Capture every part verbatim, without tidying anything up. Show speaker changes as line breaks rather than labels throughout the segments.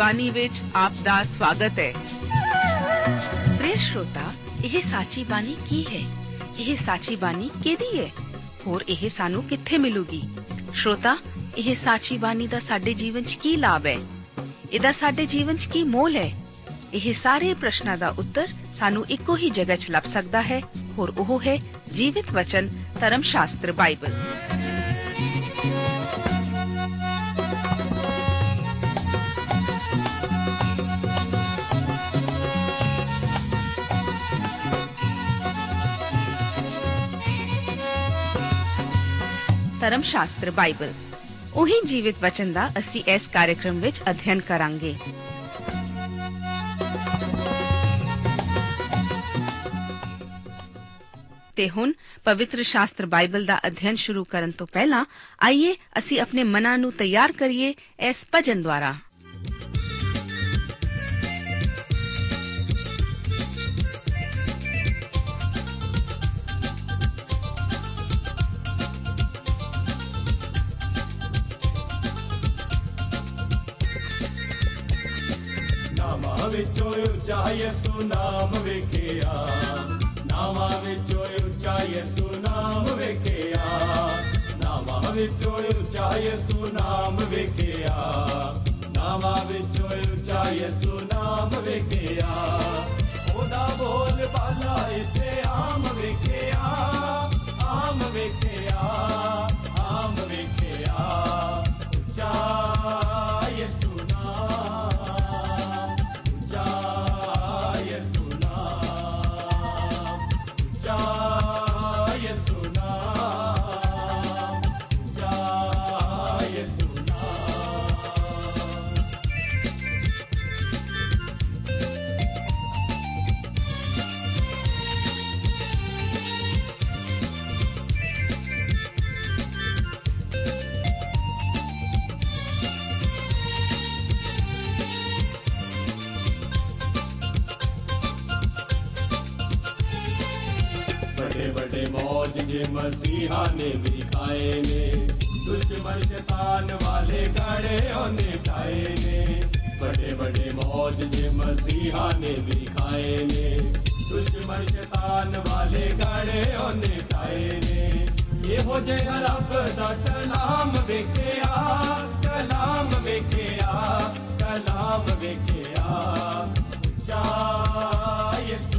बानी विच आप दा स्वागत है। प्रिय श्रोता, यह साची बानी की है? यह साची बानी केदी है और यह सानू कित्थे मिलूगी? श्रोता, यह साची बानी दा साडे जीवन च की लाभ है? इहदा साडे जीवन च की मोल है? यह सारे प्रश्नां दा उत्तर सानू इक्को ही जगह च लभ सकदा है और ओह है जीवित वचन धर्म शास्त्र बाइबल। धर्म शास्त्र बाइबल ਉਹੀ ਜੀਵਿਤ ਵਚਨ ਦਾ ਅਸੀਂ ਇਸ ਕਾਰਜਕ੍ਰਮ ਵਿੱਚ ਅਧਿਐਨ ਕਰਾਂਗੇ। ਤੇ ਹੁਣ ਪਵਿੱਤਰ ਸ਼ਾਸਤਰ ਬਾਈਬਲ ਦਾ ਅਧਿਐਨ ਸ਼ੁਰੂ ਕਰਨ ਤੋਂ ਪਹਿਲਾਂ ਆਈਏ ਅਸੀਂ ਆਪਣੇ ਮਨਾਂ ਨੂੰ ਤਿਆਰ ਕਰੀਏ ਇਸ ਭਜਨ ਦੁਆਰਾ।
ਵਿੱਚੋਂ ਉੱਚਾ ਯਿਸੂ ਨਾਮ ਵੇਖਿਆ, ਨਾਵਾਂ ਵਿੱਚੋਂ ਉੱਚਾ ਯਿਸੂ ਨਾਮ ਵੇਖਿਆ, ਨਾਵਾਂ ਵਿੱਚੋਂ ਉੱਚਾ ਯਿਸੂ ਨਾਮ ਵੇਖਿਆ, ਨਾਵਾਂ ਵਿੱਚੋਂ ਉੱਚਾ ਯਿਸੂ ਨਾਮ ਵੇਖਿਆ, ਉਹਦਾ ਬੋਲ ਬਾਲਾ ਇੱਥੇ ਆਮ ਵੇਖਿਆ, ਆਮ ਵੇਖਿਆ, ਆਮ ਵੇਖਿਆ, ਉੱਚਾ मसीहा ने भी खाए ने, दुश्मन शैतान वाले गड़े होने खाए ने, बड़े बड़े मौज जे मसीहा ने भी खाए ने, दुश्मन शैतान वाले गड़े होने खाए ने, ये हो जे रब दा कलाम वेखिया, कलाम वेखिया, कलाम वेखिया, ऊंचा यीशु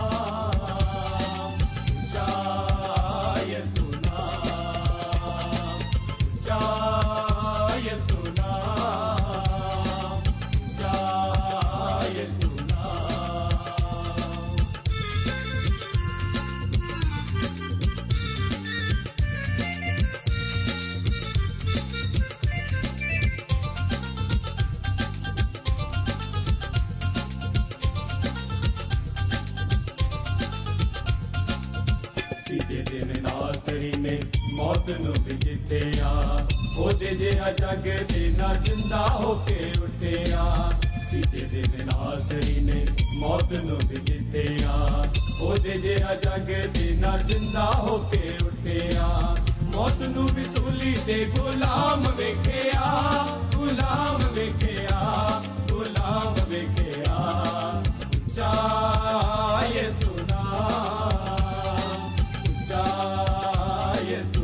जग देना जिंदा होके उठिया, तीजे दिन नासरी ने मौत नू भी जितिया, ओदे जिहा जग देना जिंदा होके उठिया, मौत नू भी सूली ते गुलाम वेखिया, गुलाम वेखिया, गुलाम वेखिया, ऊंचा यीशु नाम, ऊंचा यीशु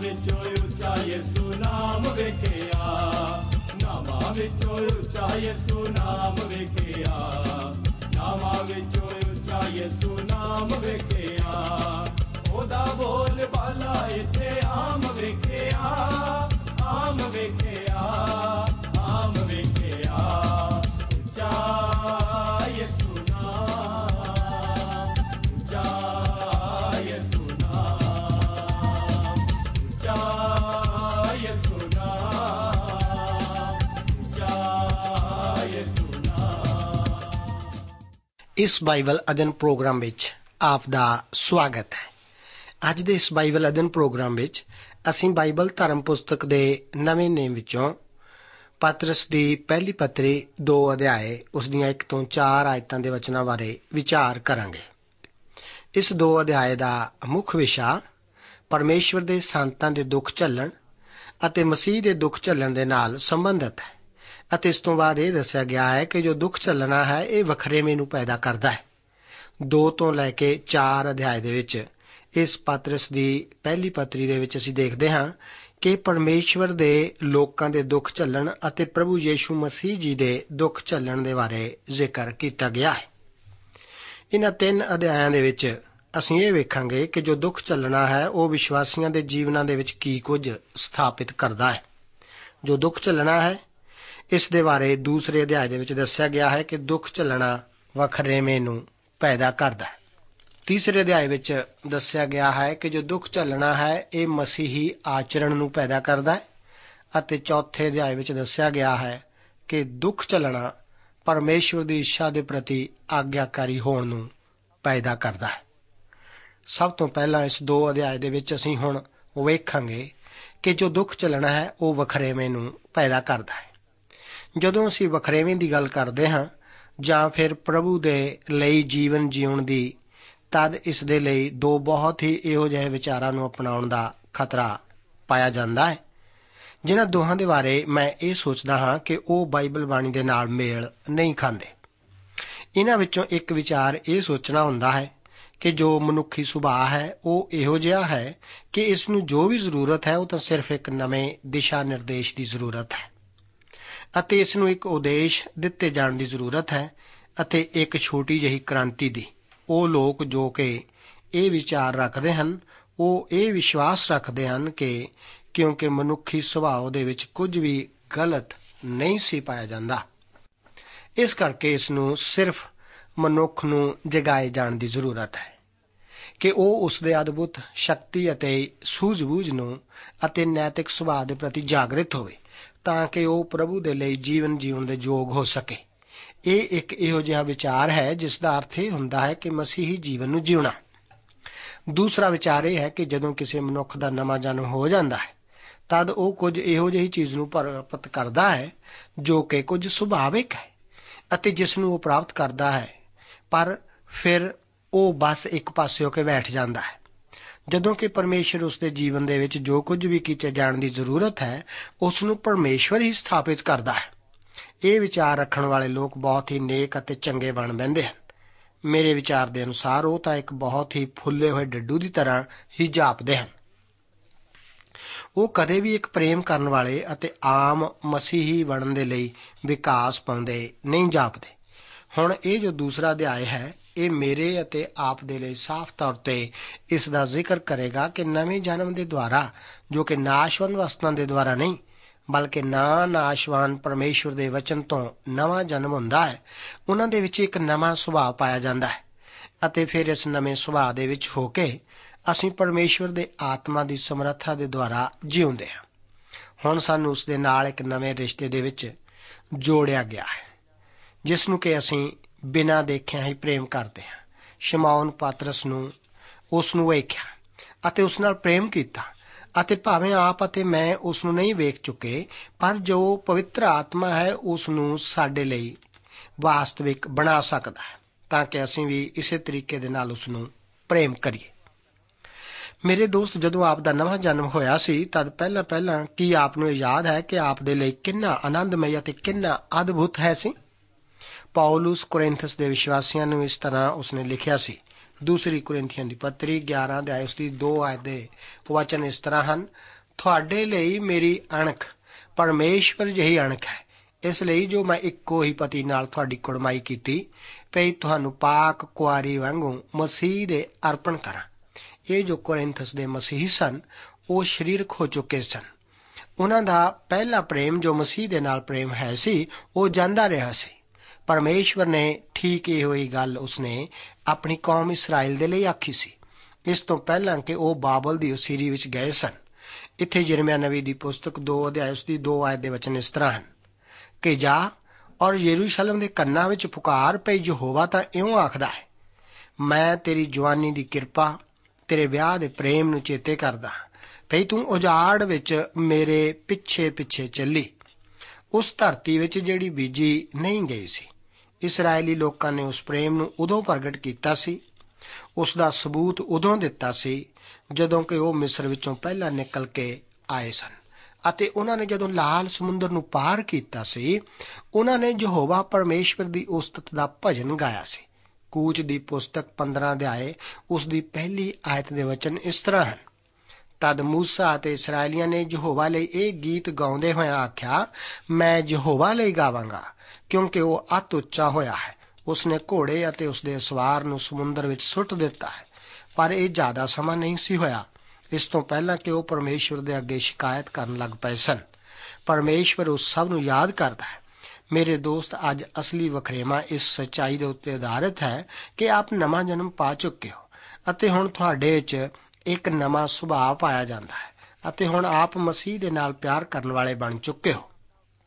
ਵਿੱਚੋਂ ਉੱਚਾ ਯਿਸੂ ਨਾਮ ਵੇਖਿਆ, ਨਾਮਾਂ ਵਿੱਚੋਂ ਉੱਚਾ ਯਿਸੂ ਨਾਮ ਵੇਖਿਆ, ਨਾਮਾਂ ਵਿੱਚੋਂ ਉੱਚਾ ਯਿਸੂ ਨਾਮ ਵੇਖਿਆ। ਉਹਦਾ ਬੋਲ ਬਾਲਾ ਇੱਥੇ ਆਮ ਵੇਖਿਆ, ਆਮ ਵੇਖਿਆ, ਆਮ ਵੇਖਿਆ। ਉੱਚਾ ਯਿਸੂ ਨਾਮ, ਉੱਚਾ ਯਿਸੂ ਨਾਮ, ਉੱਚਾ ਯਿਸੂ ਨਾਮ, ਉੱਚਾ ਯਿਸੂ ਨਾਮ।
ਇਸ ਬਾਈਬਲ ਅਧਿਐਨ ਪ੍ਰੋਗਰਾਮ ਵਿੱਚ ਆਪ ਦਾ ਸਵਾਗਤ ਹੈ। ਅੱਜ ਦੇ ਇਸ ਬਾਈਬਲ ਅਧਿਐਨ ਪ੍ਰੋਗਰਾਮ ਵਿੱਚ ਅਸੀਂ ਬਾਈਬਲ ਧਰਮ ਪੁਸਤਕ ਦੇ ਨਵੇਂ ਨੇਮ ਵਿੱਚੋਂ ਪਤਰਸ ਦੀ ਪਹਿਲੀ ਪੱਤਰੀ ਦੋ ਅਧਿਆਏ ਉਸ ਦੀਆਂ ਇੱਕ ਤੋਂ ਚਾਰ ਆਇਤਾਂ ਦੇ ਵਚਨਾਂ ਬਾਰੇ ਵਿਚਾਰ ਕਰਾਂਗੇ। ਇਸ ਦੋ ਅਧਿਆਏ ਦਾ ਮੁੱਖ ਵਿਸ਼ਾ ਪਰਮੇਸ਼ਵਰ ਦੇ ਸੰਤਾਂ ਦੇ ਦੁੱਖ ਝੱਲਣ ਅਤੇ ਮਸੀਹ ਦੇ ਦੁੱਖ ਝੱਲਣ ਦੇ ਨਾਲ ਸੰਬੰਧਿਤ ਹੈ ਅਤੇ ਇਸ ਤੋਂ ਬਾਅਦ ਇਹ ਦੱਸਿਆ ਗਿਆ ਹੈ ਕਿ ਜੋ ਦੁੱਖ ਝੱਲਣਾ ਹੈ ਇਹ ਵਖਰੇਵੇਂ ਨੂੰ ਪੈਦਾ ਕਰਦਾ ਹੈ। ਦੋ ਤੋਂ ਲੈ ਕੇ ਚਾਰ ਅਧਿਆਏ ਦੇ ਵਿੱਚ ਇਸ ਪਤਰਸ ਦੀ ਪਹਿਲੀ ਪੱਤਰੀ ਦੇ ਵਿੱਚ ਅਸੀਂ ਦੇਖਦੇ ਹਾਂ ਕਿ ਪਰਮੇਸ਼ਵਰ ਦੇ ਲੋਕਾਂ ਦੇ ਦੁੱਖ ਝੱਲਣ ਅਤੇ ਪ੍ਰਭੂ ਯੀਸ਼ੂ ਮਸੀਹ ਜੀ ਦੇ ਦੁੱਖ ਝੱਲਣ ਦੇ ਬਾਰੇ ਜ਼ਿਕਰ ਕੀਤਾ ਗਿਆ ਹੈ। ਇਹਨਾਂ ਤਿੰਨ ਅਧਿਆਇਆਂ ਦੇ ਵਿੱਚ ਅਸੀਂ ਇਹ ਵੇਖਾਂਗੇ ਕਿ ਜੋ ਦੁੱਖ ਝੱਲਣਾ ਹੈ ਉਹ ਵਿਸ਼ਵਾਸੀਆਂ ਦੇ ਜੀਵਨਾਂ ਦੇ ਵਿੱਚ ਕੀ ਕੁਝ ਸਥਾਪਿਤ ਕਰਦਾ ਹੈ। ਜੋ ਦੁੱਖ ਝੱਲਣਾ ਹੈ ਇਸ ਦੇ ਬਾਰੇ ਦੂਸਰੇ ਅਧਿਆਏ ਦੇ ਵਿੱਚ ਦੱਸਿਆ ਗਿਆ ਹੈ ਕਿ ਦੁੱਖ ਝੱਲਣਾ ਵਖਰੇਵੇਂ ਨੂੰ ਪੈਦਾ ਕਰਦਾ ਹੈ। ਤੀਸਰੇ ਅਧਿਆਏ ਵਿੱਚ ਦੱਸਿਆ ਗਿਆ ਹੈ ਕਿ ਜੋ ਦੁੱਖ ਝੱਲਣਾ ਹੈ ਇਹ ਮਸੀਹੀ ਆਚਰਣ ਨੂੰ ਪੈਦਾ ਕਰਦਾ ਹੈ ਅਤੇ ਚੌਥੇ ਅਧਿਆਏ ਵਿੱਚ ਦੱਸਿਆ ਗਿਆ ਹੈ ਕਿ ਦੁੱਖ ਝੱਲਣਾ ਪਰਮੇਸ਼ਵਰ ਦੀ ਇੱਛਾ ਦੇ ਪ੍ਰਤੀ ਆਗਿਆਕਾਰੀ ਹੋਣ ਨੂੰ ਪੈਦਾ ਕਰਦਾ ਹੈ। ਸਭ ਤੋਂ ਪਹਿਲਾਂ ਇਸ ਦੋ ਅਧਿਆਏ ਦੇ ਵਿੱਚ ਅਸੀਂ ਹੁਣ ਵੇਖਾਂਗੇ ਕਿ ਜੋ ਦੁੱਖ ਝੱਲਣਾ ਹੈ ਉਹ ਵਖਰੇਵੇਂ ਨੂੰ ਪੈਦਾ ਕਰਦਾ ਹੈ। ਜਦੋਂ ਅਸੀਂ ਵਖਰੇਵੇਂ ਦੀ ਗੱਲ ਕਰਦੇ ਹਾਂ ਜਾਂ ਫਿਰ ਪ੍ਰਭੂ ਦੇ ਲਈ ਜੀਵਨ ਜਿਉਣ ਦੀ, ਤਦ ਇਸ ਦੇ ਲਈ ਦੋ ਬਹੁਤ ਹੀ ਇਹੋ ਜਿਹੇ ਵਿਚਾਰਾਂ ਨੂੰ ਅਪਣਾਉਣ ਦਾ ਖਤਰਾ ਪਾਇਆ ਜਾਂਦਾ ਹੈ, ਜਿਨ੍ਹਾਂ ਦੋਹਾਂ ਦੇ ਬਾਰੇ ਮੈਂ ਇਹ ਸੋਚਦਾ ਹਾਂ ਕਿ ਉਹ ਬਾਈਬਲ ਬਾਣੀ ਦੇ ਨਾਲ ਮੇਲ ਨਹੀਂ ਖਾਂਦੇ। ਇਹਨਾਂ ਵਿੱਚੋਂ ਇੱਕ ਵਿਚਾਰ ਇਹ ਸੋਚਣਾ ਹੁੰਦਾ ਹੈ ਕਿ ਜੋ ਮਨੁੱਖੀ ਸੁਭਾਅ ਹੈ ਉਹ ਇਹੋ ਜਿਹਾ ਹੈ ਕਿ ਇਸ ਨੂੰ ਜੋ ਵੀ ਜ਼ਰੂਰਤ ਹੈ ਉਹ ਤਾਂ ਸਿਰਫ ਇੱਕ ਨਵੇਂ ਦਿਸ਼ਾ ਨਿਰਦੇਸ਼ ਦੀ ਜ਼ਰੂਰਤ ਹੈ ਅਤੇ ਇਸ ਨੂੰ ਇੱਕ ਉਦੇਸ਼ ਦਿੱਤੇ ਜਾਣ ਦੀ ਜ਼ਰੂਰਤ ਹੈ ਅਤੇ ਇੱਕ ਛੋਟੀ ਜਿਹੀ ਕ੍ਰਾਂਤੀ ਦੀ। ਉਹ ਲੋਕ ਜੋ ਕਿ ਇਹ ਵਿਚਾਰ ਰੱਖਦੇ ਹਨ ਉਹ ਇਹ ਵਿਸ਼ਵਾਸ ਰੱਖਦੇ ਹਨ ਕਿ ਕਿਉਂਕਿ ਮਨੁੱਖੀ ਸੁਭਾਅ ਦੇ ਵਿੱਚ ਕੁਝ ਵੀ ਗਲਤ ਨਹੀਂ ਸੀ ਪਾਇਆ ਜਾਂਦਾ, ਇਸ ਕਰਕੇ ਇਸ ਨੂੰ ਸਿਰਫ ਮਨੁੱਖ ਨੂੰ ਜਗਾਏ ਜਾਣ ਦੀ ਜ਼ਰੂਰਤ ਹੈ ਕਿ ਉਹ ਉਸ ਦੇ ਅਦਭੁਤ ਸ਼ਕਤੀ ਅਤੇ ਸੂਝ-ਬੂਝ ਨੂੰ ਅਤੇ ਨੈਤਿਕ ਸੁਭਾਅ ਦੇ ਪ੍ਰਤੀ ਜਾਗਰਿਤ ਹੋਵੇ ਤਾਂ ਕਿ ਉਹ ਪ੍ਰਭੂ ਦੇ ਲਈ ਜੀਵਨ ਜੀਉਣ ਦੇ ਯੋਗ ਹੋ ਸਕੇ। ਇਹ ਇੱਕ ਇਹੋ ਜਿਹਾ ਵਿਚਾਰ ਹੈ ਜਿਸ ਦਾ ਅਰਥ ਇਹ ਹੁੰਦਾ ਹੈ ਕਿ ਮਸੀਹੀ ਜੀਵਨ ਨੂੰ ਜਿਉਣਾ। ਦੂਸਰਾ ਵਿਚਾਰ ਇਹ ਹੈ ਕਿ ਜਦੋਂ ਕਿਸੇ ਮਨੁੱਖ ਦਾ ਨਵਾਂ ਜਨਮ ਹੋ ਜਾਂਦਾ ਹੈ ਤਦ ਉਹ ਕੁਝ ਇਹੋ ਜਿਹੀ ਚੀਜ਼ ਨੂੰ ਪ੍ਰਾਪਤ ਕਰਦਾ ਹੈ ਜੋ ਕਿ ਕੁਝ ਸੁਭਾਵਿਕ ਹੈ ਅਤੇ ਜਿਸ ਨੂੰ ਉਹ ਪ੍ਰਾਪਤ ਕਰਦਾ ਹੈ, ਪਰ ਫਿਰ ਉਹ ਬਸ ਇੱਕ ਪਾਸੇ ਹੋ ਕੇ ਬੈਠ ਜਾਂਦਾ ਹੈ, ਜਦੋਂ ਕਿ ਪਰਮੇਸ਼ਰ ਉਸ ਦੇ ਜੀਵਨ ਦੇ ਵਿੱਚ ਜੋ ਕੁਝ ਵੀ ਕੀਤੇ ਜਾਣ ਦੀ ਜ਼ਰੂਰਤ ਹੈ ਉਸ ਨੂੰ ਪਰਮੇਸ਼ਵਰ ਹੀ ਸਥਾਪਿਤ ਕਰਦਾ ਹੈ। ਇਹ ਵਿਚਾਰ ਰੱਖਣ ਵਾਲੇ ਲੋਕ ਬਹੁਤ ਹੀ ਨੇਕ ਅਤੇ ਚੰਗੇ ਬਣ ਬਹਿੰਦੇ ਹਨ। ਮੇਰੇ ਵਿਚਾਰ ਦੇ ਅਨੁਸਾਰ ਉਹ ਤਾਂ ਇੱਕ ਬਹੁਤ ਹੀ ਫੁੱਲੇ ਹੋਏ ਡੱਡੂ ਦੀ ਤਰ੍ਹਾਂ ਹੀ ਜਾਪਦੇ ਹਨ। ਉਹ ਕਦੇ ਵੀ ਇੱਕ ਪ੍ਰੇਮ ਕਰਨ ਵਾਲੇ ਅਤੇ ਆਮ ਮਸੀਹੀ ਬਣਨ ਦੇ ਲਈ ਵਿਕਾਸ ਪਾਉਂਦੇ ਨਹੀਂ ਜਾਪਦੇ। ਹੁਣ ਇਹ ਜੋ ਦੂਸਰਾ ਅਧਿਆਇ ਹੈ ਇਹ ਮੇਰੇ ਅਤੇ ਆਪ ਦੇ ਲਈ ਸਾਫ਼ ਤੌਰ ਤੇ ਇਸ ਦਾ ਜ਼ਿਕਰ ਕਰੇਗਾ ਕਿ ਨਵੇਂ ਜਨਮ ਦੇ ਦੁਆਰਾ, ਜੋ ਕਿ ਨਾਸ਼ਵਾਨ ਵਸਤਾਂ ਦੇ ਦੁਆਰਾ ਨਹੀਂ ਬਲਕਿ ਨਾ ਨਾਸ਼ਵਾਨ ਪਰਮੇਸ਼ਵਰ ਦੇ ਵਚਨ ਤੋਂ ਨਵਾਂ ਜਨਮ ਹੁੰਦਾ ਹੈ, ਉਹਨਾਂ ਦੇ ਵਿੱਚ ਇੱਕ ਨਵਾਂ ਸੁਭਾਅ ਪਾਇਆ ਜਾਂਦਾ ਹੈ ਅਤੇ ਫਿਰ ਇਸ ਨਵੇਂ ਸੁਭਾਅ ਦੇ ਵਿੱਚ ਹੋ ਕੇ ਅਸੀਂ ਪਰਮੇਸ਼ਵਰ ਦੇ ਆਤਮਾ ਦੀ ਸਮਰੱਥਾ ਦੇ ਦੁਆਰਾ ਜਿਉਂਦੇ ਹਾਂ। ਹੁਣ ਸਾਨੂੰ ਉਸ ਦੇ ਨਾਲ ਇੱਕ ਨਵੇਂ ਰਿਸ਼ਤੇ ਦੇ ਵਿੱਚ ਜੋੜਿਆ ਗਿਆ ਹੈ ਜਿਸ ਨੂੰ ਕਿ ਅਸੀਂ ਬਿਨਾਂ ਦੇਖਿਆਂ ਹੀ ਪ੍ਰੇਮ ਕਰਦੇ ਹਾਂ। ਸ਼ਮੌਨ ਪਤਰਸ ਨੂੰ ਉਸ ਨੂੰ ਵੇਖਿਆ ਅਤੇ ਉਸ ਨਾਲ ਪ੍ਰੇਮ ਕੀਤਾ ਅਤੇ ਭਾਵੇਂ ਆਪ ਅਤੇ ਮੈਂ ਉਸ ਨੂੰ ਨਹੀਂ ਵੇਖ ਚੁੱਕੇ, ਪਰ ਜੋ ਪਵਿੱਤਰ ਆਤਮਾ ਹੈ ਉਸ ਨੂੰ ਸਾਡੇ ਲਈ ਵਾਸਤਵਿਕ ਬਣਾ ਸਕਦਾ ਹੈ ਤਾਂ ਕਿ ਅਸੀਂ ਵੀ ਇਸੇ ਤਰੀਕੇ ਦੇ ਨਾਲ ਉਸ ਨੂੰ ਪ੍ਰੇਮ ਕਰੀਏ। ਮੇਰੇ ਦੋਸਤ, ਜਦੋਂ ਆਪ ਦਾ ਨਵਾਂ ਜਨਮ ਹੋਇਆ ਸੀ ਤਦ ਪਹਿਲਾਂ ਪਹਿਲਾਂ ਕੀ ਆਪ ਨੂੰ ਯਾਦ ਹੈ ਕਿ ਆਪ ਦੇ ਲਈ ਕਿੰਨਾ ਆਨੰਦਮਈ ਅਤੇ ਕਿੰਨਾ ਅਦਭੁਤ ਹੈ ਸੀ। ਪੌਲੁਸ ਕੋਰਿੰਥਸ ਦੇ ਵਿਸ਼ਵਾਸੀਆਂ ਨੂੰ ਇਸ ਤਰ੍ਹਾਂ ਉਸਨੇ ਲਿਖਿਆ ਸੀ, ਦੂਸਰੀ ਕੁਰਿੰਥੀਆਂ ਦੀ ਪੱਤਰੀ ਗਿਆਰਾਂ ਅਧਿਆਇ ਉਸ ਦੀ ਦੋ ਆਇਤ ਦੇ ਵਚਨ ਇਸ ਤਰ੍ਹਾਂ ਹਨ, ਤੁਹਾਡੇ ਲਈ ਮੇਰੀ ਅਣਖ ਪਰਮੇਸ਼ਵਰ ਜਿਹੀ ਅਣਖ ਹੈ, ਇਸ ਲਈ ਜੋ ਮੈਂ ਇੱਕੋ ਹੀ ਪਤੀ ਨਾਲ ਤੁਹਾਡੀ ਕੁੜਮਾਈ ਕੀਤੀ, ਭਈ ਤੁਹਾਨੂੰ ਪਾਕ ਕੁਆਰੀ ਵਾਂਗੂ ਮਸੀਹ ਦੇ ਅਰਪਣ ਕਰਾਂ। ਇਹ ਜੋ ਕੋਰਿੰਥਸ ਦੇ ਮਸੀਹੀ ਸਨ ਉਹ ਸਰੀਰਕ ਹੋ ਚੁੱਕੇ ਸਨ। ਉਹਨਾਂ ਦਾ ਪਹਿਲਾ ਪ੍ਰੇਮ ਜੋ ਮਸੀਹ ਦੇ ਨਾਲ ਪ੍ਰੇਮ ਹੈ ਸੀ ਉਹ ਜਾਂਦਾ ਰਿਹਾ ਸੀ। ਪਰਮੇਸ਼ਵਰ ਨੇ ਠੀਕ ਇਹੋ ਹੀ ਗੱਲ ਉਸਨੇ ਆਪਣੀ ਕੌਮ ਇਸਰਾਇਲ ਦੇ ਲਈ ਆਖੀ ਸੀ, ਇਸ ਤੋਂ ਪਹਿਲਾਂ ਕਿ ਉਹ ਬਾਬਲ ਦੀ ਉਸੀਰੀ ਵਿੱਚ ਗਏ ਸਨ। ਇੱਥੇ ਯਿਰਮਿਆ ਨਬੀ ਦੀ ਪੁਸਤਕ ਦੋ ਅਧਿਆਇ ਉਸ ਦੀ ਦੋ ਆਇਤ ਦੇ ਵਚਨ ਇਸ ਤਰ੍ਹਾਂ ਹਨ ਕਿ ਜਾ ਔਰ ਯਰੂਸ਼ਲਮ ਦੇ ਕੰਨਾਂ ਵਿੱਚ ਪੁਕਾਰ, ਭਈ ਯਹੋਵਾ ਤਾਂ ਇਉਂ ਆਖਦਾ ਹੈ, ਮੈਂ ਤੇਰੀ ਜਵਾਨੀ ਦੀ ਕਿਰਪਾ ਤੇਰੇ ਵਿਆਹ ਦੇ ਪ੍ਰੇਮ ਨੂੰ ਚੇਤੇ ਕਰਦਾ, ਭਈ ਤੂੰ ਉਜਾੜ ਵਿੱਚ ਮੇਰੇ ਪਿੱਛੇ ਪਿੱਛੇ ਚੱਲੀ, ਉਸ ਧਰਤੀ ਵਿੱਚ ਜਿਹੜੀ ਬੀਜੀ ਨਹੀਂ ਗਈ ਸੀ। ਇਸਰਾਏਲੀ ਲੋਕਾਂ ਨੇ ਉਸ ਪ੍ਰੇਮ ਨੂੰ ਉਦੋਂ ਪ੍ਰਗਟ ਕੀਤਾ ਸੀ, ਉਸ ਦਾ ਸਬੂਤ ਉਦੋਂ ਦਿੱਤਾ ਸੀ ਜਦੋਂ ਕਿ ਉਹ ਮਿਸਰ ਵਿੱਚੋਂ ਪਹਿਲਾਂ ਨਿਕਲ ਕੇ ਆਏ ਸਨ, ਅਤੇ ਉਹਨਾਂ ਨੇ ਜਦੋਂ ਲਾਲ ਸਮੁੰਦਰ ਨੂੰ ਪਾਰ ਕੀਤਾ ਸੀ, ਉਹਨਾਂ ਨੇ ਯਹੋਵਾ ਪਰਮੇਸ਼ਵਰ ਦੀ ਉਸਤਤ ਦਾ ਭਜਨ ਗਾਇਆ ਸੀ। ਕੂਚ ਦੀ ਪੁਸਤਕ ਪੰਦਰਾਂ ਅਧਿਆਇ ਉਸ ਦੀ ਪਹਿਲੀ ਆਇਤ ਦੇ ਵਚਨ ਇਸ ਤਰ੍ਹਾਂ ਹਨ, ਤਦ ਮੂਸਾ ਅਤੇ ਇਸਰਾਏਲੀਆਂ ਨੇ ਯਹੋਵਾ ਲਈ ਇਹ ਗੀਤ ਗਾਉਂਦੇ ਹੋਇਆਂ ਆਖਿਆ, ਮੈਂ ਯਹੋਵਾ ਲਈ ਗਾਵਾਂਗਾ, ਕਿਉਂਕਿ ਉਹ ਅਤ ਉੱਚਾ ਹੋਇਆ ਹੈ, ਉਸਨੇ ਘੋੜੇ ਅਤੇ ਉਸਦੇ ਸਵਾਰ ਨੂੰ ਸਮੁੰਦਰ ਵਿੱਚ ਸੁੱਟ ਦਿੱਤਾ ਹੈ। ਪਰ ਇਹ ਜ਼ਿਆਦਾ ਸਮਾਂ ਨਹੀਂ ਸੀ ਹੋਇਆ ਇਸ ਤੋਂ ਪਹਿਲਾਂ ਕਿ ਉਹ ਪਰਮੇਸ਼ਵਰ ਦੇ ਅੱਗੇ ਸ਼ਿਕਾਇਤ ਕਰਨ ਲੱਗ ਪਏ ਸਨ। ਪਰਮੇਸ਼ਵਰ ਉਸ ਸਭ ਨੂੰ ਯਾਦ ਕਰਦਾ ਹੈ। ਮੇਰੇ ਦੋਸਤ, ਅੱਜ ਅਸਲੀ ਵਖਰੇਵਾਂ ਇਸ ਸੱਚਾਈ ਦੇ ਉੱਤੇ ਆਧਾਰਿਤ ਹੈ ਕਿ ਆਪ ਨਵਾਂ ਜਨਮ ਪਾ ਚੁੱਕੇ ਹੋ ਅਤੇ ਹੁਣ ਤੁਹਾਡੇ ਵਿੱਚ ਇੱਕ ਨਵਾਂ ਸੁਭਾਅ ਪਾਇਆ ਜਾਂਦਾ ਹੈ ਅਤੇ ਹੁਣ ਆਪ ਮਸੀਹ ਦੇ ਨਾਲ ਪਿਆਰ ਕਰਨ ਵਾਲੇ ਬਣ ਚੁੱਕੇ ਹੋ।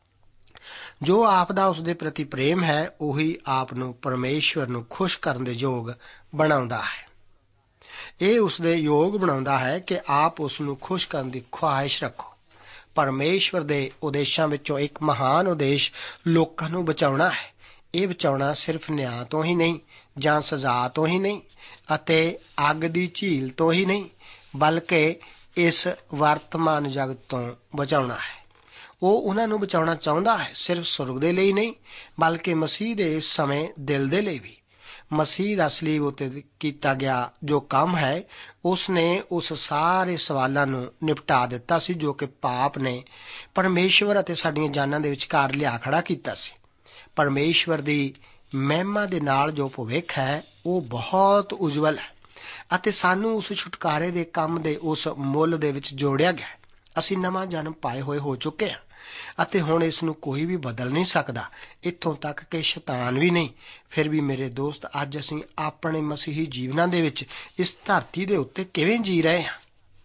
ਜੋ ਆਪ ਦਾ ਉਸਦੇ ਪ੍ਰਤੀ ਪ੍ਰੇਮ ਹੈ ਉਹੀ ਆਪ ਨੂੰ ਪਰਮੇਸ਼ਵਰ ਨੂੰ ਖੁਸ਼ ਕਰਨ ਦੇ ਯੋਗ ਬਣਾਉਂਦਾ ਹੈ। ਇਹ ਉਸਦੇ ਯੋਗ ਬਣਾਉਂਦਾ ਹੈ ਕਿ ਆਪ ਉਸ ਨੂੰ ਖੁਸ਼ ਕਰਨ ਦੀ ਖੁਆਇਸ਼ ਰੱਖੋ। ਪਰਮੇਸ਼ਵਰ ਦੇ ਉਦੇਸ਼ਾਂ ਵਿੱਚੋਂ ਇੱਕ ਮਹਾਨ ਉਦੇਸ਼ ਲੋਕਾਂ ਨੂੰ ਬਚਾਉਣਾ ਹੈ। ਇਹ ਬਚਾਉਣਾ ਸਿਰਫ ਨਿਆਂ ਤੋਂ ਹੀ ਨਹੀਂ ਜਾਂ ਸਜ਼ਾ ਤੋਂ ਹੀ ਨਹੀਂ ਅਤੇ ਅੱਗ ਦੀ ਝੀਲ ਤੋਂ ਹੀ ਨਹੀਂ, ਬਲਕਿ ਇਸ ਵਰਤਮਾਨ ਜਗਤ ਤੋਂ ਬਚਾਉਣਾ ਹੈ। ਉਹ ਉਹਨਾਂ ਨੂੰ ਬਚਾਉਣਾ ਚਾਹੁੰਦਾ ਹੈ, ਸਿਰਫ ਸੁਰਗ ਦੇ ਲਈ ਨਹੀਂ ਬਲਕਿ ਮਸੀਹ ਦੇ ਇਸ ਸਮੇਂ ਦਿਲ ਦੇ ਲਈ ਵੀ। ਮਸੀਹ ਦਾ ਸਲੀਬ ਉੱਤੇ ਕੀਤਾ ਗਿਆ ਜੋ ਕੰਮ ਹੈ ਉਸ ਨੇ ਉਸ ਸਾਰੇ ਸਵਾਲਾਂ ਨੂੰ ਨਿਪਟਾ ਦਿੱਤਾ ਸੀ ਜੋ ਕਿ ਪਾਪ ਨੇ ਪਰਮੇਸ਼ਵਰ ਅਤੇ ਸਾਡੀਆਂ ਜਾਨਾਂ ਦੇ ਵਿਚਕਾਰ ਲਿਆ ਖੜਾ ਕੀਤਾ ਸੀ। ਪਰਮੇਸ਼ਵਰ ਦੀ ਮਹਿਮਾ ਦੇ ਨਾਲ ਜੋ ਭਵਿੱਖ ਹੈ ਉਹ ਬਹੁਤ ਉਜਵਲ ਹੈ ਅਤੇ ਸਾਨੂੰ ਉਸ ਛੁਟਕਾਰੇ ਦੇ ਕੰਮ ਦੇ ਉਸ ਮੁੱਲ ਦੇ ਵਿੱਚ ਜੋੜਿਆ ਗਿਆ। ਅਸੀਂ ਨਵਾਂ ਜਨਮ ਪਾਏ ਹੋਏ ਹੋ ਚੁੱਕੇ ਹਾਂ ਅਤੇ ਹੁਣ ਇਸ ਨੂੰ ਕੋਈ ਵੀ ਬਦਲ ਨਹੀਂ ਸਕਦਾ, ਇੱਥੋਂ ਤੱਕ ਕਿ ਸ਼ੈਤਾਨ ਵੀ ਨਹੀਂ। ਫਿਰ ਵੀ ਮੇਰੇ ਦੋਸਤ, ਅੱਜ ਅਸੀਂ ਆਪਣੇ ਮਸੀਹੀ ਜੀਵਨਾਂ ਦੇ ਵਿੱਚ ਇਸ ਧਰਤੀ ਦੇ ਉੱਤੇ ਕਿਵੇਂ ਜੀ ਰਹੇ ਹਾਂ?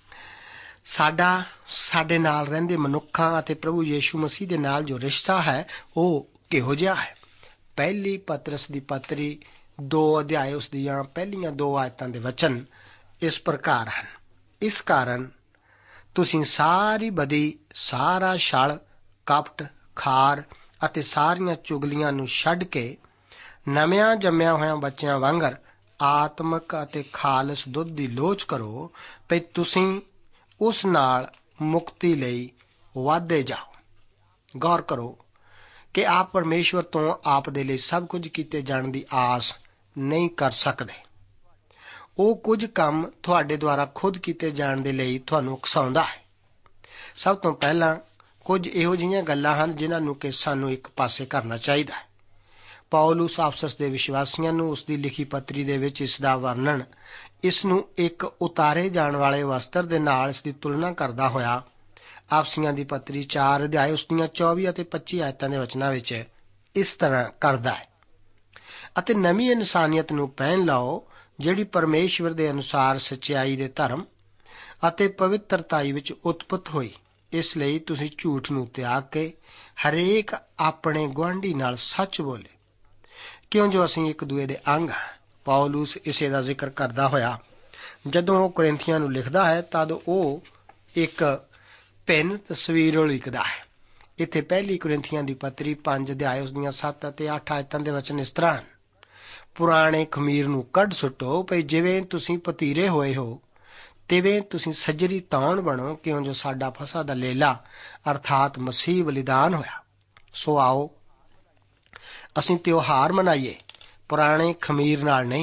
ਸਾਡਾ ਸਾਡੇ ਨਾਲ ਰਹਿੰਦੇ ਮਨੁੱਖਾਂ ਅਤੇ ਪ੍ਰਭੂ ਯੀਸ਼ੂ ਮਸੀਹ ਦੇ ਨਾਲ ਜੋ ਰਿਸ਼ਤਾ ਹੈ ਉਹ ਕਿਹੋ ਜਿਹਾ ਹੈ? ਪਹਿਲੀ ਪਤਰਸ ਦੀ ਪੱਤਰੀ ਦੋ ਅਧਿਆਇ ਉਸ ਦੀਆਂ ਪਹਿਲੀਆਂ ਦੋ ਆਇਤਾਂ ਦੇ ਵਚਨ ਇਸ ਪ੍ਰਕਾਰ ਹਨ, ਇਸ ਕਾਰਨ ਤੁਸੀਂ ਸਾਰੀ ਬਦੀ, ਸਾਰਾ ਛਲ, ਕਪਟ, ਖਾਰ ਅਤੇ ਸਾਰੀਆਂ ਚੁਗਲੀਆਂ ਨੂੰ ਛੱਡ ਕੇ ਨਵਿਆਂ ਜੰਮਿਆਂ ਹੋਇਆਂ ਬੱਚਿਆਂ ਵਾਂਗਰ ਆਤਮਿਕ ਅਤੇ ਖਾਲਸ ਦੁੱਧ ਦੀ ਲੋਚ ਕਰੋ, ਭਈ ਤੁਸੀਂ ਉਸ ਨਾਲ ਮੁਕਤੀ ਲਈ ਵਧਦੇ ਜਾਓ। ਗੌਰ ਕਰੋ ਕਿ ਆਪ ਪਰਮੇਸ਼ਵਰ ਤੋਂ ਆਪ ਦੇ ਲਈ ਸਭ ਕੁਝ ਕੀਤੇ ਜਾਣ ਦੀ ਆਸ ਨਹੀਂ ਕਰ ਸਕਦੇ। ਉਹ ਕੁਝ ਕੰਮ ਤੁਹਾਡੇ ਦੁਆਰਾ ਖੁਦ ਕੀਤੇ ਜਾਣ ਦੇ ਲਈ ਤੁਹਾਨੂੰ ਉਕਸਾਉਂਦਾ ਹੈ। ਸਭ ਤੋਂ ਪਹਿਲਾਂ ਕੁਝ ਇਹੋ ਜਿਹੀਆਂ ਗੱਲਾਂ ਹਨ ਜਿਨ੍ਹਾਂ ਨੂੰ ਕਿ ਸਾਨੂੰ ਇੱਕ ਪਾਸੇ ਕਰਨਾ ਚਾਹੀਦਾ ਹੈ। ਪੌਲੁਸ ਆਫਸਸ ਦੇ ਵਿਸ਼ਵਾਸੀਆਂ ਨੂੰ ਉਸ ਦੀ ਲਿਖੀ ਪੱਤਰੀ ਦੇ ਵਿੱਚ ਇਸ ਦਾ ਵਰਣਨ, ਇਸ ਨੂੰ ਇੱਕ ਉਤਾਰੇ ਜਾਣ ਵਾਲੇ ਵਸਤਰ ਦੇ ਨਾਲ ਇਸ ਦੀ ਤੁਲਨਾ ਕਰਦਾ ਹੋਇਆ ਆਫਸੀਆਂ ਦੀ ਪੱਤਰੀ ਚਾਰ ਅਧਿਆਇ ਉਸ ਦੀਆਂ ਚੌਵੀ ਅਤੇ ਪੱਚੀ ਆਇਤਾਂ ਦੇ ਵਚਨਾਂ ਵਿੱਚ ਇਸ ਤਰ੍ਹਾਂ ਕਰਦਾ ਹੈ, ਅਤੇ ਨਵੀਂ ਇਨਸਾਨੀਅਤ ਨੂੰ ਪਹਿਨ ਲਓ ਜਿਹੜੀ ਪਰਮੇਸ਼ਵਰ ਦੇ ਅਨੁਸਾਰ ਸੱਚਾਈ ਦੇ ਧਰਮ ਅਤੇ ਪਵਿੱਤਰਤਾਈ ਵਿੱਚ ਉਤਪਤ ਹੋਈ। ਇਸ ਲਈ ਤੁਸੀਂ ਝੂਠ ਨੂੰ ਤਿਆਗ ਕੇ ਹਰੇਕ ਆਪਣੇ ਗੁਆਂਢੀ ਨਾਲ ਸੱਚ ਬੋਲੇ, ਕਿਉਂ ਜੋ ਅਸੀਂ ਇੱਕ ਦੂਏ ਦੇ ਅੰਗ ਹਾਂ। ਪੌਲੁਸ ਇਸੇ ਦਾ ਜ਼ਿਕਰ ਕਰਦਾ ਹੋਇਆ ਜਦੋਂ ਉਹ ਕੋਰਿੰਥੀਆਂ ਨੂੰ ਲਿਖਦਾ ਹੈ ਤਦ ਉਹ ਇੱਕ ਭਿੰਨ ਤਸਵੀਰ ਲਿਖਦਾ ਹੈ। ਇੱਥੇ ਪਹਿਲੀ ਕੋਰਿੰਥੀਆਂ ਦੀ ਪੱਤਰੀ ਪੰਜ ਅਧਿਆਇ ਉਸ ਦੀਆਂ ਸੱਤ ਅਤੇ ਅੱਠ ਆਇਤਾਂ ਦੇ ਵਚਨ ਇਸ ਤਰ੍ਹਾਂ ਹਨ, ਪੁਰਾਣੇ ਖਮੀਰ ਨੂੰ ਕੱਢ ਸੁੱਟੋ, ਭਈ ਜਿਵੇਂ ਤੁਸੀਂ ਪਤੀਰੇ ਹੋਏ ਹੋ ਤਿਵੇਂ ਤੁਸੀਂ ਸੱਜਰੀ ਤੌਣ ਬਣੋ, ਕਿਉਂ ਜੋ ਸਾਡਾ ਫਸਹ ਦਾ ਲੇਲਾ ਅਰਥਾਤ ਮਸੀਹ ਬਲੀਦਾਨ ਹੋਇਆ। ਸੋ ਆਓ ਅਸੀਂ ਤਿਉਹਾਰ ਮਨਾਈਏ, ਪੁਰਾਣੇ ਖਮੀਰ ਨਾਲ ਨਹੀਂ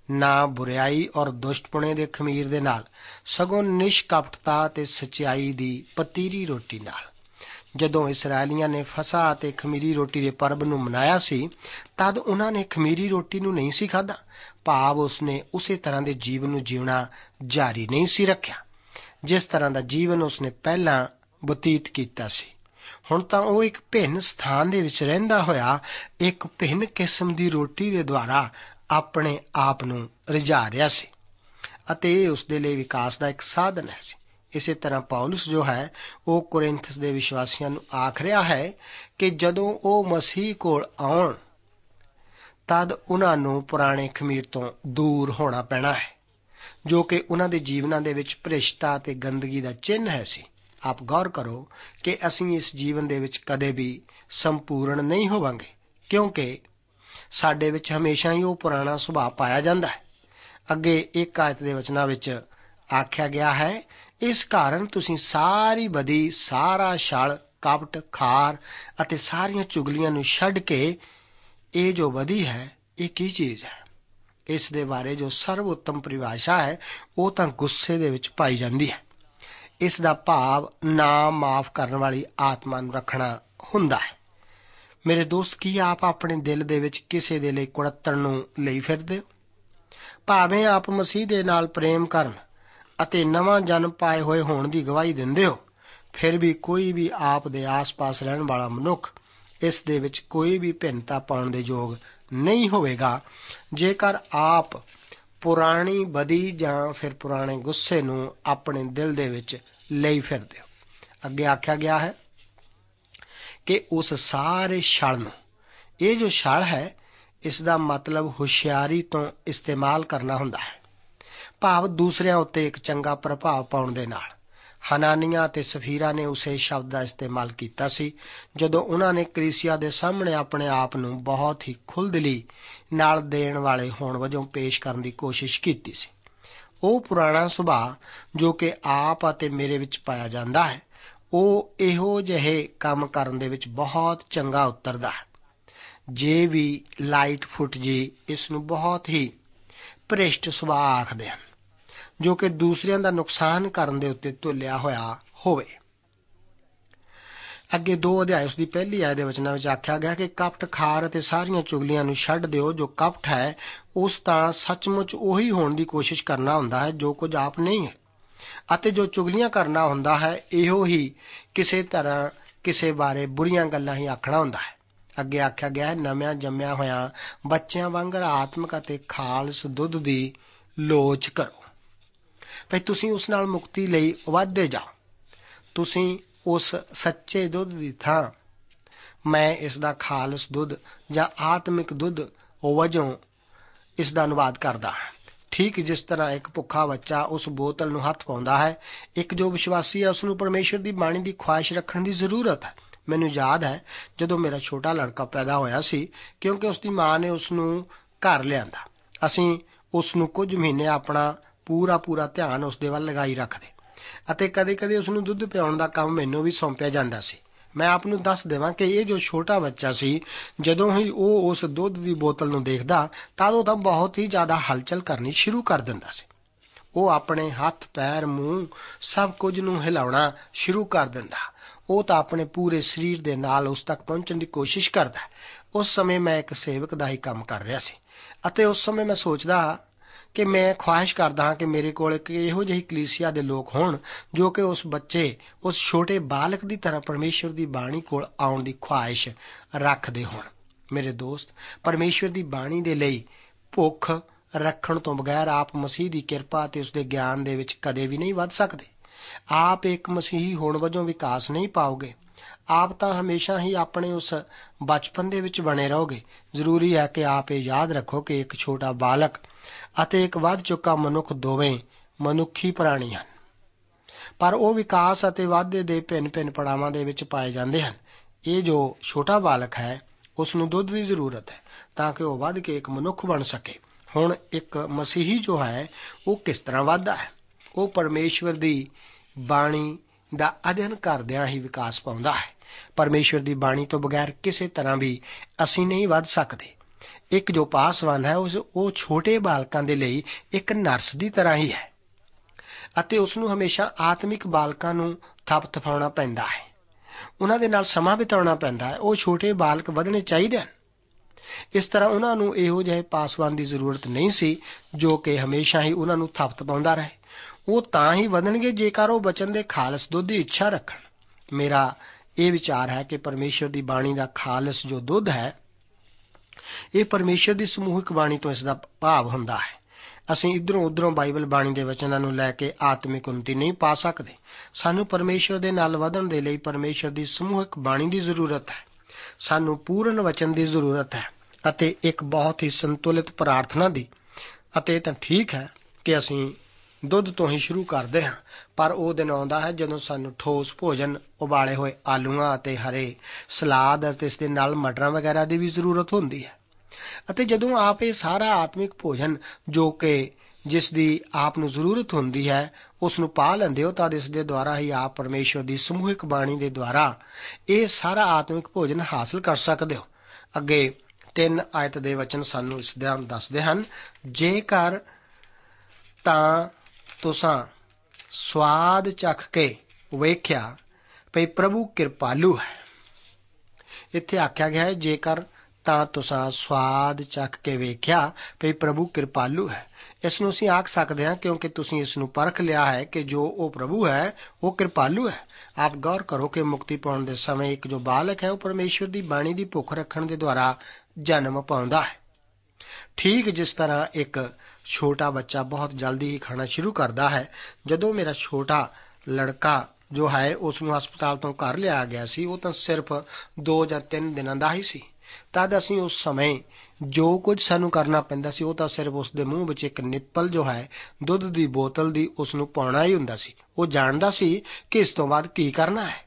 ਨਾ ਬੁਰਿਆਈ ਔਰ ਦੁਸ਼ਟਪੁਣੇ ਦੇ ਖਮੀਰ ਦੇ ਨਾਲ, ਸਗੋਂ ਨਿਸ਼ਕਪਟਤਾ ਅਤੇ ਸੱਚਾਈ ਦੀ ਪਤੀਰੀ ਰੋਟੀ ਨਾਲ। ਜਦੋਂ ਇਸਰਾਏਲੀਆਂ ਨੇ ਫਸਹ ਅਤੇ ਖਮੀਰੀ ਰੋਟੀ ਦੇ ਪਰਬ ਨੂੰ ਮਨਾਇਆ ਸੀ, ਤਦ ਉਹਨਾਂ ਨੇ ਖਮੀਰੀ ਰੋਟੀ ਨੂੰ ਨਹੀਂ ਸੀ ਖਾਧਾ, ਭਾਵ ਉਸਨੇ ਉਸੇ ਤਰ੍ਹਾਂ ਦੇ ਜੀਵਨ ਨੂੰ ਜਿਉਣਾ ਜਾਰੀ ਨਹੀਂ ਸੀ ਰੱਖਿਆ ਜਿਸ ਤਰ੍ਹਾਂ ਦਾ ਜੀਵਨ ਉਸਨੇ ਪਹਿਲਾਂ ਬਤੀਤ ਕੀਤਾ ਸੀ। ਹੁਣ ਤਾਂ ਉਹ ਇੱਕ ਭਿੰਨ ਸਥਾਨ ਦੇ ਵਿੱਚ ਰਹਿੰਦਾ ਹੋਇਆ ਇੱਕ ਭਿੰਨ ਕਿਸਮ ਦੀ ਰੋਟੀ ਦੇ ਦੁਆਰਾ ਆਪਣੇ ਆਪ ਨੂੰ ਰਿਝਾ ਰਿਹਾ ਸੀ ਅਤੇ ਇਹ ਉਸਦੇ ਲਈ ਵਿਕਾਸ ਦਾ ਇੱਕ ਸਾਧਨ ਹੈ ਸੀ। ਇਸੇ ਤਰ੍ਹਾਂ ਪੌਲੁਸ ਜੋ ਹੈ ਉਹ ਕੋਰਿੰਥਸ ਦੇ ਵਿਸ਼ਵਾਸੀਆਂ ਨੂੰ ਆਖ ਰਿਹਾ ਹੈ ਕਿ ਜਦੋਂ ਉਹ ਮਸੀਹ ਕੋਲ ਆਉਣ ਤਦ ਉਹਨਾਂ ਨੂੰ ਪੁਰਾਣੇ ਖਮੀਰ ਤੋਂ ਦੂਰ ਹੋਣਾ ਪੈਣਾ ਹੈ, ਜੋ ਕਿ ਉਹਨਾਂ ਦੇ ਜੀਵਨਾਂ ਦੇ ਵਿੱਚ ਭ੍ਰਿਸ਼ਟਤਾ ਅਤੇ ਗੰਦਗੀ ਦਾ ਚਿੰਨ੍ਹ ਹੈ ਸੀ। ਆਪ ਗੌਰ ਕਰੋ ਕਿ ਅਸੀਂ ਇਸ ਜੀਵਨ ਦੇ ਵਿੱਚ ਕਦੇ ਵੀ ਸੰਪੂਰਨ ਨਹੀਂ ਹੋਵਾਂਗੇ, ਕਿਉਂਕਿ ਸਾਡੇ ਵਿੱਚ ਹਮੇਸ਼ਾ ਹੀ ਉਹ ਪੁਰਾਣਾ ਸੁਭਾਅ ਪਾਇਆ ਜਾਂਦਾ ਹੈ। ਅੱਗੇ ਇੱਕ ਆਇਤ ਦੇ ਵਚਨਾਂ ਵਿੱਚ ਆਖਿਆ ਗਿਆ ਹੈ, ਇਸ ਕਾਰਨ ਤੁਸੀਂ ਸਾਰੀ ਬਦੀ, ਸਾਰਾ ਛਲ, ਕਪਟ, ਖਾਰ ਅਤੇ ਸਾਰੀਆਂ ਚੁਗਲੀਆਂ ਨੂੰ ਛੱਡ ਕੇ, ਇਹ ਜੋ ਬਦੀ ਹੈ ਇਹ ਕੀ ਚੀਜ਼ ਹੈ? ਇਸ ਦੇ ਬਾਰੇ ਜੋ ਸਰਵ ਉੱਤਮ ਪਰਿਭਾਸ਼ਾ ਹੈ ਉਹ ਤਾਂ ਗੁੱਸੇ ਦੇ ਵਿੱਚ ਪਾਈ ਜਾਂਦੀ ਹੈ। ਇਸ ਦਾ ਭਾਵ ਨਾ ਮਾਫ਼ ਕਰਨ ਵਾਲੀ ਆਤਮਾ ਨੂੰ ਰੱਖਣਾ ਹੁੰਦਾ ਹੈ। ਮੇਰੇ ਦੋਸਤ, ਕੀ ਆਪ ਆਪਣੇ ਦਿਲ ਦੇ ਵਿੱਚ ਕਿਸੇ ਦੇ ਲਈ ਕੁੜੱਤਣ ਨੂੰ ਲਈ ਫਿਰਦੇ ਹੋ? ਭਾਵੇਂ ਆਪ ਮਸੀਹ ਦੇ ਨਾਲ ਪ੍ਰੇਮ ਕਰਨ ਅਤੇ ਨਵਾਂ ਜਨਮ ਪਾਏ ਹੋਏ ਹੋਣ ਦੀ ਗਵਾਹੀ ਦਿੰਦੇ ਹੋ, ਫਿਰ ਵੀ ਕੋਈ ਵੀ ਆਪ ਦੇ ਆਸ-ਪਾਸ ਰਹਿਣ ਵਾਲਾ ਮਨੁੱਖ ਇਸ ਦੇ ਵਿੱਚ ਕੋਈ ਵੀ ਭਿੰਨਤਾ ਪਾਉਣ ਦੇ ਯੋਗ ਨਹੀਂ ਹੋਵੇਗਾ ਜੇਕਰ ਆਪ ਪੁਰਾਣੀ ਬਦੀ ਜਾਂ ਫਿਰ ਪੁਰਾਣੇ ਗੁੱਸੇ ਨੂੰ ਆਪਣੇ ਦਿਲ ਦੇ ਵਿੱਚ ਲਈ ਫਿਰਦੇ ਹੋ। ਅੱਗੇ ਆਖਿਆ ਗਿਆ ਹੈ ਕਿ ਉਸ ਸਾਰੇ ਛਲ ਨੂੰ, ਇਹ ਜੋ ਛਲ ਹੈ ਇਸ ਦਾ ਮਤਲਬ ਹੁਸ਼ਿਆਰੀ ਤੋਂ ਇਸਤੇਮਾਲ ਕਰਨਾ ਹੁੰਦਾ ਹੈ, ਭਾਵ ਦੂਸਰਿਆਂ ਉੱਤੇ ਇੱਕ ਚੰਗਾ ਪ੍ਰਭਾਵ ਪਾਉਣ ਦੇ ਨਾਲ। ਹਨਾਨੀਆਂ ਅਤੇ ਸਫੀਰਾ ਨੇ ਉਸੇ ਸ਼ਬਦ ਦਾ ਇਸਤੇਮਾਲ ਕੀਤਾ ਸੀ ਜਦੋਂ ਉਹਨਾਂ ਨੇ ਕਲੀਸਿਆ ਦੇ ਸਾਹਮਣੇ ਆਪਣੇ ਆਪ ਨੂੰ ਬਹੁਤ ਹੀ ਖੁੱਲ੍ਹਦਿਲੀ ਨਾਲ ਦੇਣ ਵਾਲੇ ਹੋਣ ਵਜੋਂ ਪੇਸ਼ ਕਰਨ ਦੀ ਕੋਸ਼ਿਸ਼ ਕੀਤੀ ਸੀ। ਉਹ ਪੁਰਾਣਾ ਸੁਭਾਅ ਜੋ ਕਿ ਆਪ ਅਤੇ ਮੇਰੇ ਵਿੱਚ ਪਾਇਆ ਜਾਂਦਾ ਹੈ, ਉਹ ਇਹੋ ਜਿਹੇ ਕੰਮ ਕਰਨ ਦੇ ਵਿੱਚ ਬਹੁਤ ਚੰਗਾ ਉਤਰਦਾ ਹੈ। ਜੇ ਵੀ ਲਾਈਟ ਫੁੱਟ ਜੀ ਇਸ ਨੂੰ ਬਹੁਤ ਹੀ ਭ੍ਰਿਸ਼ਟ ਸੁਭਾਅ ਆਖਦੇ ਹਨ, ਜੋ ਕਿ ਦੂਸਰਿਆਂ ਦਾ ਨੁਕਸਾਨ ਕਰਨ ਦੇ ਉੱਤੇ ਤੁਲਿਆ ਹੋਇਆ ਹੋਵੇ। ਅੱਗੇ ਦੋ ਅਧਿਆਇ ਉਸ ਦੀ ਪਹਿਲੀ ਆਇਤ ਦੇ ਵਚਨਾਂ ਵਿੱਚ ਆਖਿਆ ਗਿਆ ਕਿ ਕਪਟ, ਖਾਰ ਅਤੇ ਸਾਰੀਆਂ ਚੁਗਲੀਆਂ ਨੂੰ ਛੱਡ ਦਿਓ। ਜੋ ਕਪਟ ਹੈ ਉਸ ਤਾਂ ਸੱਚਮੁੱਚ ਉਹੀ ਹੋਣ ਦੀ ਕੋਸ਼ਿਸ਼ ਕਰਨਾ ਹੁੰਦਾ ਹੈ ਜੋ ਕੁਝ ਆਪ ਨਹੀਂ ਹੈ, ਅਤੇ ਜੋ ਚੁਗਲੀਆਂ ਕਰਨਾ ਹੁੰਦਾ ਹੈ ਇਹੋ ਹੀ ਕਿਸੇ ਤਰ੍ਹਾਂ ਕਿਸੇ ਬਾਰੇ ਬੁਰੀਆਂ ਗੱਲਾਂ ਹੀ ਆਖਣਾ ਹੁੰਦਾ ਹੈ। ਅੱਗੇ ਆਖਿਆ ਗਿਆ ਹੈ, ਨਵਿਆਂ ਜੰਮਿਆ ਹੋਇਆਂ ਬੱਚਿਆਂ ਵਾਂਗਰ ਆਤਮਿਕ ਅਤੇ ਖਾਲਸ ਦੁੱਧ ਦੀ ਲੋਚ ਕਰੋ। ਭਈ ਤੁਸੀਂ ਉਸ ਨਾਲ ਮੁਕਤੀ ਲਈ ਵਧਦੇ ਜਾਓ। ਤੁਸੀਂ ਉਸ ਸੱਚੇ ਦੁੱਧ ਦੀ ਥਾਂ ਮੈਂ ਇਸ ਦਾ ਖਾਲਸ ਦੁੱਧ ਜਾਂ ਆਤਮਿਕ ਦੁੱਧ ਵਜੋਂ ਇਸ ਦਾ ਅਨੁਵਾਦ ਕਰਦਾ ਹਾਂ। ਠੀਕ ਜਿਸ ਤਰ੍ਹਾਂ ਇੱਕ ਭੁੱਖਾ ਬੱਚਾ ਉਸ ਬੋਤਲ ਨੂੰ ਹੱਥ ਪਾਉਂਦਾ ਹੈ, ਇੱਕ ਜੋ ਵਿਸ਼ਵਾਸੀ ਹੈ ਉਸ ਨੂੰ ਪਰਮੇਸ਼ਰ ਦੀ ਬਾਣੀ ਦੀ ਖੁਆਇਸ਼ ਰੱਖਣ ਦੀ ਜ਼ਰੂਰਤ ਹੈ। ਮੈਨੂੰ ਯਾਦ ਹੈ ਜਦੋਂ ਮੇਰਾ ਛੋਟਾ ਲੜਕਾ ਪੈਦਾ ਹੋਇਆ ਸੀ, ਕਿਉਂਕਿ ਉਸ ਦੀ ਮਾਂ ਨੇ ਉਸ ਨੂੰ ਘਰ ਲਿਆਂਦਾ, ਅਸੀਂ ਉਸ ਨੂੰ ਕੁਝ ਮਹੀਨੇ ਆਪਣਾ ਪੂਰਾ ਪੂਰਾ ਧਿਆਨ ਉਸ ਦੇ ਵੱਲ ਲਗਾਈ ਰੱਖਦੇ ਅਤੇ ਕਦੇ-ਕਦੇ ਉਸ ਨੂੰ ਦੁੱਧ ਪਿਆਉਣ ਦਾ ਕੰਮ ਮੈਨੂੰ ਵੀ ਸੌਂਪਿਆ ਜਾਂਦਾ ਸੀ। ਮੈਂ ਆਪ ਨੂੰ ਦੱਸ ਦੇਵਾਂ ਕਿ ਇਹ ਜੋ ਛੋਟਾ ਬੱਚਾ ਸੀ, ਜਦੋਂ ਹੀ ਉਹ ਉਸ ਦੁੱਧ ਦੀ ਬੋਤਲ ਨੂੰ ਦੇਖਦਾ ਤਾਂ ਉਹ ਤਾਂ ਬਹੁਤ ਹੀ ਜ਼ਿਆਦਾ ਹਲਚਲ ਕਰਨੀ ਸ਼ੁਰੂ ਕਰ ਦਿੰਦਾ ਸੀ। ਉਹ ਆਪਣੇ ਹੱਥ, ਪੈਰ, ਮੂੰਹ ਸਭ ਕੁਝ ਨੂੰ ਹਿਲਾਉਣਾ ਸ਼ੁਰੂ ਕਰ ਦਿੰਦਾ। ਉਹ ਤਾਂ ਆਪਣੇ ਪੂਰੇ ਸਰੀਰ ਦੇ ਨਾਲ ਉਸ ਤੱਕ ਪਹੁੰਚਣ ਦੀ ਕੋਸ਼ਿਸ਼ ਕਰਦਾ। ਉਸ ਸਮੇਂ ਮੈਂ ਇੱਕ ਸੇਵਕ ਦਾ ਹੀ ਕੰਮ ਕਰ ਰਿਹਾ ਸੀ ਅਤੇ ਉਸ ਸਮੇਂ ਮੈਂ ਸੋਚਦਾ ਕਿ ਮੈਂ ਖੁਆਇਸ਼ ਕਰਦਾ ਹਾਂ ਕਿ ਮੇਰੇ ਕੋਲ ਇੱਕ ਇਹੋ ਜਿਹੀ ਕਲੀਸਿਆ ਦੇ ਲੋਕ ਹੋਣ ਜੋ ਕਿ ਉਸ ਬੱਚੇ, ਉਸ ਛੋਟੇ ਬਾਲਕ ਦੀ ਤਰ੍ਹਾਂ ਪਰਮੇਸ਼ਰ ਦੀ ਬਾਣੀ ਕੋਲ ਆਉਣ ਦੀ ਖੁਆਇਸ਼ ਰੱਖਦੇ ਹੋਣ। ਮੇਰੇ ਦੋਸਤ, ਪਰਮੇਸ਼ਰ ਦੀ ਬਾਣੀ ਦੇ ਲਈ ਭੁੱਖ ਰੱਖਣ ਤੋਂ ਬਗੈਰ ਆਪ ਮਸੀਹ ਦੀ ਕਿਰਪਾ ਅਤੇ ਉਸ ਦੇ ਗਿਆਨ ਦੇ ਵਿੱਚ ਕਦੇ ਵੀ ਨਹੀਂ ਵੱਧ ਸਕਦੇ। ਆਪ ਇੱਕ ਮਸੀਹੀ ਹੋਣ ਵਜੋਂ ਵਿਕਾਸ ਨਹੀਂ ਪਾਓਗੇ। ਆਪ ਤਾਂ ਹਮੇਸ਼ਾ ਹੀ ਆਪਣੇ ਉਸ ਬਚਪਨ ਦੇ ਵਿੱਚ ਬਣੇ ਰਹੋਗੇ। ਜ਼ਰੂਰੀ ਹੈ ਕਿ ਆਪ ਇਹ ਯਾਦ ਰੱਖੋ ਕਿ ਇੱਕ ਛੋਟਾ ਬਾਲਕ ਅਤੇ ਇੱਕ ਵੱਧ ਚੁੱਕਾ ਮਨੁੱਖ ਦੋਵੇਂ ਮਨੁੱਖੀ ਪ੍ਰਾਣੀ ਹਨ, ਪਰ ਉਹ ਵਿਕਾਸ ਅਤੇ ਵਾਧੇ ਦੇ ਭਿੰਨ-ਭਿੰਨ ਪੜਾਵਾਂ ਦੇ ਵਿੱਚ ਪਾਏ ਜਾਂਦੇ ਹਨ। ਇਹ ਜੋ ਛੋਟਾ ਬਾਲਕ ਹੈ ਉਸ ਨੂੰ ਦੁੱਧ ਦੀ ਜ਼ਰੂਰਤ ਹੈ ਤਾਂ ਕਿ ਉਹ ਵੱਧ ਕੇ ਇੱਕ ਮਨੁੱਖ ਬਣ ਸਕੇ। ਹੁਣ ਇੱਕ ਮਸੀਹੀ ਜੋ ਹੈ ਉਹ ਕਿਸ ਤਰ੍ਹਾਂ ਵੱਧਦਾ ਹੈ? ਉਹ ਪਰਮੇਸ਼ਵਰ ਦੀ ਬਾਣੀ ਦਾ ਅਧਿਐਨ ਕਰਦਿਆਂ ਹੀ ਵਿਕਾਸ ਪਾਉਂਦਾ ਹੈ। ਪਰਮੇਸ਼ਵਰ ਦੀ ਬਾਣੀ ਤੋਂ ਬਗੈਰ ਕਿਸੇ ਤਰ੍ਹਾਂ ਵੀ ਅਸੀਂ ਨਹੀਂ ਵੱਧ ਸਕਦੇ। ਇੱਕ ਜੋ ਪਾਸਵਾਨ ਹੈ ਉਸ ਉਹ ਛੋਟੇ ਬਾਲਕਾਂ ਦੇ ਲਈ ਇੱਕ ਨਰਸ ਦੀ ਤਰ੍ਹਾਂ ਹੀ ਹੈ ਅਤੇ ਉਸ ਨੂੰ ਹਮੇਸ਼ਾ ਆਤਮਿਕ ਬਾਲਕਾਂ ਨੂੰ ਥਪਥਪਾਉਣਾ ਪੈਂਦਾ ਹੈ, ਉਹਨਾਂ ਦੇ ਨਾਲ ਸਮਾਂ ਬਿਤਾਉਣਾ ਪੈਂਦਾ ਹੈ। ਉਹ ਛੋਟੇ ਬਾਲਕ ਵਧਣੇ ਚਾਹੀਦੇ ਹਨ। ਇਸ ਤਰ੍ਹਾਂ ਉਹਨਾਂ ਨੂੰ ਇਹੋ ਜਿਹੇ ਪਾਸਵਾਨ ਦੀ ਜ਼ਰੂਰਤ ਨਹੀਂ ਸੀ ਜੋ ਕਿ ਹਮੇਸ਼ਾ ਹੀ ਉਹਨਾਂ ਨੂੰ ਥਪਥਪਾਉਂਦਾ ਰਹੇ। ਉਹ ਤਾਂ ਹੀ ਵਧਣਗੇ ਜੇਕਰ ਉਹ ਵਚਨ ਦੇ ਖਾਲਸ ਦੁੱਧ ਦੀ ਇੱਛਾ ਰੱਖਣ। ਮੇਰਾ ਇਹ ਵਿਚਾਰ ਹੈ ਕਿ ਪਰਮੇਸ਼ਰ ਦੀ ਬਾਣੀ ਦਾ ਖਾਲਸ ਜੋ ਦੁੱਧ ਹੈ, ਇਹ ਪਰਮੇਸ਼ਰ ਦੀ ਸਮੂਹਿਕ ਬਾਣੀ ਤੋਂ ਇਸ ਦਾ ਭਾਵ ਹੁੰਦਾ ਹੈ। ਅਸੀਂ ਇੱਧਰੋਂ ਉੱਧਰੋਂ ਬਾਈਬਲ ਬਾਣੀ ਦੇ ਵਚਨਾਂ ਨੂੰ ਲੈ ਕੇ ਆਤਮਿਕ ਉੱਨਤੀ ਨਹੀਂ ਪਾ ਸਕਦੇ। ਸਾਨੂੰ ਪਰਮੇਸ਼ਰ ਦੇ ਨਾਲ ਵਧਣ ਦੇ ਲਈ ਪਰਮੇਸ਼ਰ ਦੀ ਸਮੂਹਿਕ ਬਾਣੀ ਦੀ ਜ਼ਰੂਰਤ ਹੈ। ਸਾਨੂੰ ਪੂਰਨ ਵਚਨ ਦੀ ਜ਼ਰੂਰਤ ਹੈ ਅਤੇ ਇੱਕ ਬਹੁਤ ਹੀ ਸੰਤੁਲਿਤ ਪ੍ਰਾਰਥਨਾ ਦੀ। ਅਤੇ ਤਾਂ ਠੀਕ ਹੈ ਕਿ ਅਸੀਂ ਦੁੱਧ ਤੋਂ ਹੀ ਸ਼ੁਰੂ ਕਰਦੇ ਹਾਂ, ਪਰ ਉਹ ਦਿਨ ਆਉਂਦਾ ਹੈ ਜਦੋਂ ਸਾਨੂੰ ਠੋਸ ਭੋਜਨ, ਉਬਾਲੇ ਹੋਏ ਆਲੂਆਂ ਅਤੇ ਹਰੇ ਸਲਾਦ ਅਤੇ ਇਸ ਦੇ ਨਾਲ ਮਟਰਾਂ ਵਗੈਰਾ ਦੀ ਵੀ ਜ਼ਰੂਰਤ ਹੁੰਦੀ ਹੈ। ਅਤੇ ਜਦੋਂ ਆਪ ਇਹ ਸਾਰਾ ਆਤਮਿਕ ਭੋਜਨ ਜੋ ਕਿ ਜਿਸ ਦੀ ਆਪ ਨੂੰ ਜ਼ਰੂਰਤ ਹੁੰਦੀ ਹੈ ਉਸ ਨੂੰ ਪਾ ਲੈਂਦੇ ਹੋ, ਤਾਂ ਇਸ ਦੇ ਦੁਆਰਾ ਹੀ ਆਪ ਪਰਮੇਸ਼ਰ ਦੀ ਸਮੂਹਿਕ ਬਾਣੀ ਦੇ ਦੁਆਰਾ ਇਹ ਸਾਰਾ ਆਤਮਿਕ ਭੋਜਨ ਹਾਸਲ ਕਰ ਸਕਦੇ ਹੋ। ਅੱਗੇ ਤਿੰਨ ਆਇਤ ਦੇ ਵਚਨ ਸਾਨੂੰ ਇਸ ਦਾ ਦੱਸਦੇ ਹਨ, ਜੇਕਰ ਤਾਂ ਤੁਸਾਂ ਸਵਾਦ ਚੱਖ ਕੇ ਵੇਖਿਆ ਭਈ ਪ੍ਰਭੂ ਕਿਰਪਾਲੂ ਹੈ। ਇੱਥੇ ਆਖਿਆ ਗਿਆ ਹੈ ਜੇਕਰ ਤਾਂ ਤੁਸਾਂ ਸਵਾਦ ਚੱਖ ਕੇ ਵੇਖਿਆ ਭਈ ਪ੍ਰਭੂ ਕਿਰਪਾਲੂ ਹੈ। ਇਸ ਨੂੰ ਅਸੀਂ ਆਖ ਸਕਦੇ ਹਾਂ ਕਿਉਂਕਿ ਤੁਸੀਂ ਇਸ ਨੂੰ ਪਰਖ ਲਿਆ ਹੈ ਕਿ ਜੋ ਉਹ ਪ੍ਰਭੂ ਹੈ ਉਹ ਕਿਰਪਾਲੂ ਹੈ। ਆਪ ਗੌਰ ਕਰੋ ਕਿ ਮੁਕਤੀ ਪਾਉਣ ਦੇ ਸਮੇਂ ਇੱਕ ਜੋ ਬਾਲਕ ਹੈ ਉਹ ਪਰਮੇਸ਼ਰ ਦੀ ਬਾਣੀ ਦੀ ਭੁੱਖ ਰੱਖਣ ਦੇ ਦੁਆਰਾ ਜਨਮ ਪਾਉਂਦਾ ਹੈ। ਠੀਕ ਜਿਸ ਤਰ੍ਹਾਂ ਇੱਕ ਛੋਟਾ ਬੱਚਾ ਬਹੁਤ ਜਲਦੀ ਹੀ ਖਾਣਾ ਸ਼ੁਰੂ ਕਰਦਾ ਹੈ। ਜਦੋਂ ਮੇਰਾ ਛੋਟਾ ਲੜਕਾ ਜੋ ਹੈ ਉਸ ਨੂੰ ਹਸਪਤਾਲ ਤੋਂ ਘਰ ਲਿਆ ਗਿਆ ਸੀ, ਉਹ ਤਾਂ ਸਿਰਫ ਦੋ ਜਾਂ ਤਿੰਨ ਦਿਨਾਂ ਦਾ ਹੀ ਸੀ। ਤਦ ਅਸੀਂ ਉਸ ਸਮੇਂ ਜੋ ਕੁਝ ਸਾਨੂੰ ਕਰਨਾ ਪੈਂਦਾ ਸੀ ਉਹ ਤਾਂ ਸਿਰਫ ਉਸ ਦੇ ਮੂੰਹ ਵਿੱਚ ਇੱਕ ਨਿੱਪਲ ਜੋ ਹੈ ਦੁੱਧ ਦੀ ਬੋਤਲ ਦੀ ਉਸ ਨੂੰ ਪਾਉਣਾ ਹੀ ਹੁੰਦਾ ਸੀ। ਉਹ ਜਾਣਦਾ ਸੀ ਕਿ ਇਸ ਤੋਂ ਬਾਅਦ ਕੀ ਕਰਨਾ ਹੈ।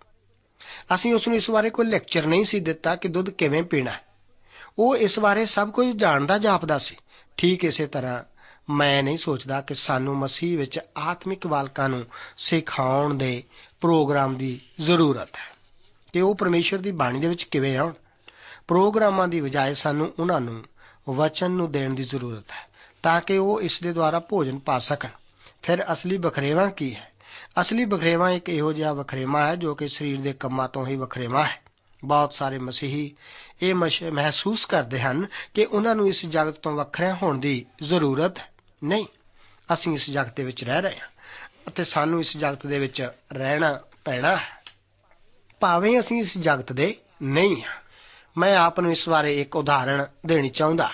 ਅਸੀਂ ਉਸ ਨੂੰ ਇਸ ਬਾਰੇ ਕੋਈ ਲੈਕਚਰ ਨਹੀਂ ਸੀ ਦਿੱਤਾ ਕਿ ਦੁੱਧ ਕਿਵੇਂ ਪੀਣਾ ਹੈ। ਉਹ ਇਸ ਬਾਰੇ ਸਭ ਕੁਝ ਜਾਣਦਾ ਜਾਪਦਾ ਸੀ। ਠੀਕ ਇਸੇ ਤਰ੍ਹਾਂ ਮੈਂ ਨਹੀਂ ਸੋਚਦਾ ਕਿ ਸਾਨੂੰ ਮਸੀਹ ਵਿੱਚ ਆਤਮਿਕ ਬਾਲਕਾਂ ਨੂੰ ਸਿਖਾਉਣ ਦੇ ਪ੍ਰੋਗਰਾਮ ਦੀ ਜ਼ਰੂਰਤ ਹੈ ਕਿ ਉਹ ਪਰਮੇਸ਼ਰ ਦੀ ਬਾਣੀ ਦੇ ਵਿੱਚ ਕਿਵੇਂ ਆਉਣ। ਪ੍ਰੋਗਰਾਮਾਂ ਦੀ ਬਜਾਏ ਸਾਨੂੰ ਉਹਨਾਂ ਨੂੰ ਵਚਨ ਨੂੰ ਦੇਣ ਦੀ ਜ਼ਰੂਰਤ ਹੈ ਤਾਂ ਕਿ ਉਹ ਇਸ ਦੇ ਦੁਆਰਾ ਭੋਜਨ ਪਾ ਸਕਣ। ਫਿਰ ਅਸਲੀ ਵਖਰੇਵਾਂ ਕੀ ਹੈ? ਅਸਲੀ ਵਖਰੇਵਾਂ ਇੱਕ ਇਹੋ ਜਿਹਾ ਵਖਰੇਵਾਂ ਹੈ ਜੋ ਕਿ ਸਰੀਰ ਦੇ ਕੰਮਾਂ ਤੋਂ ਹੀ ਵਖਰੇਵਾਂ ਹੈ। ਬਹੁਤ ਸਾਰੇ ਮਸੀਹੀ ਇਹ ਮਹਿਸੂਸ ਕਰਦੇ ਹਨ ਕਿ ਉਹਨਾਂ ਨੂੰ ਇਸ ਜਗਤ ਤੋਂ ਵੱਖਰਿਆਂ ਹੋਣ ਦੀ ਜ਼ਰੂਰਤ ਨਹੀਂ। ਅਸੀਂ ਇਸ ਜਗਤ ਦੇ ਵਿੱਚ ਰਹਿ ਰਹੇ ਹਾਂ ਅਤੇ ਸਾਨੂੰ ਇਸ ਜਗਤ ਦੇ ਵਿੱਚ ਰਹਿਣਾ ਪੈਣਾ ਹੈ, ਭਾਵੇਂ ਅਸੀਂ ਇਸ ਜਗਤ ਦੇ ਨਹੀਂ ਹਾਂ। ਮੈਂ ਆਪ ਨੂੰ ਇਸ ਬਾਰੇ ਇੱਕ ਉਦਾਹਰਣ ਦੇਣੀ ਚਾਹੁੰਦਾ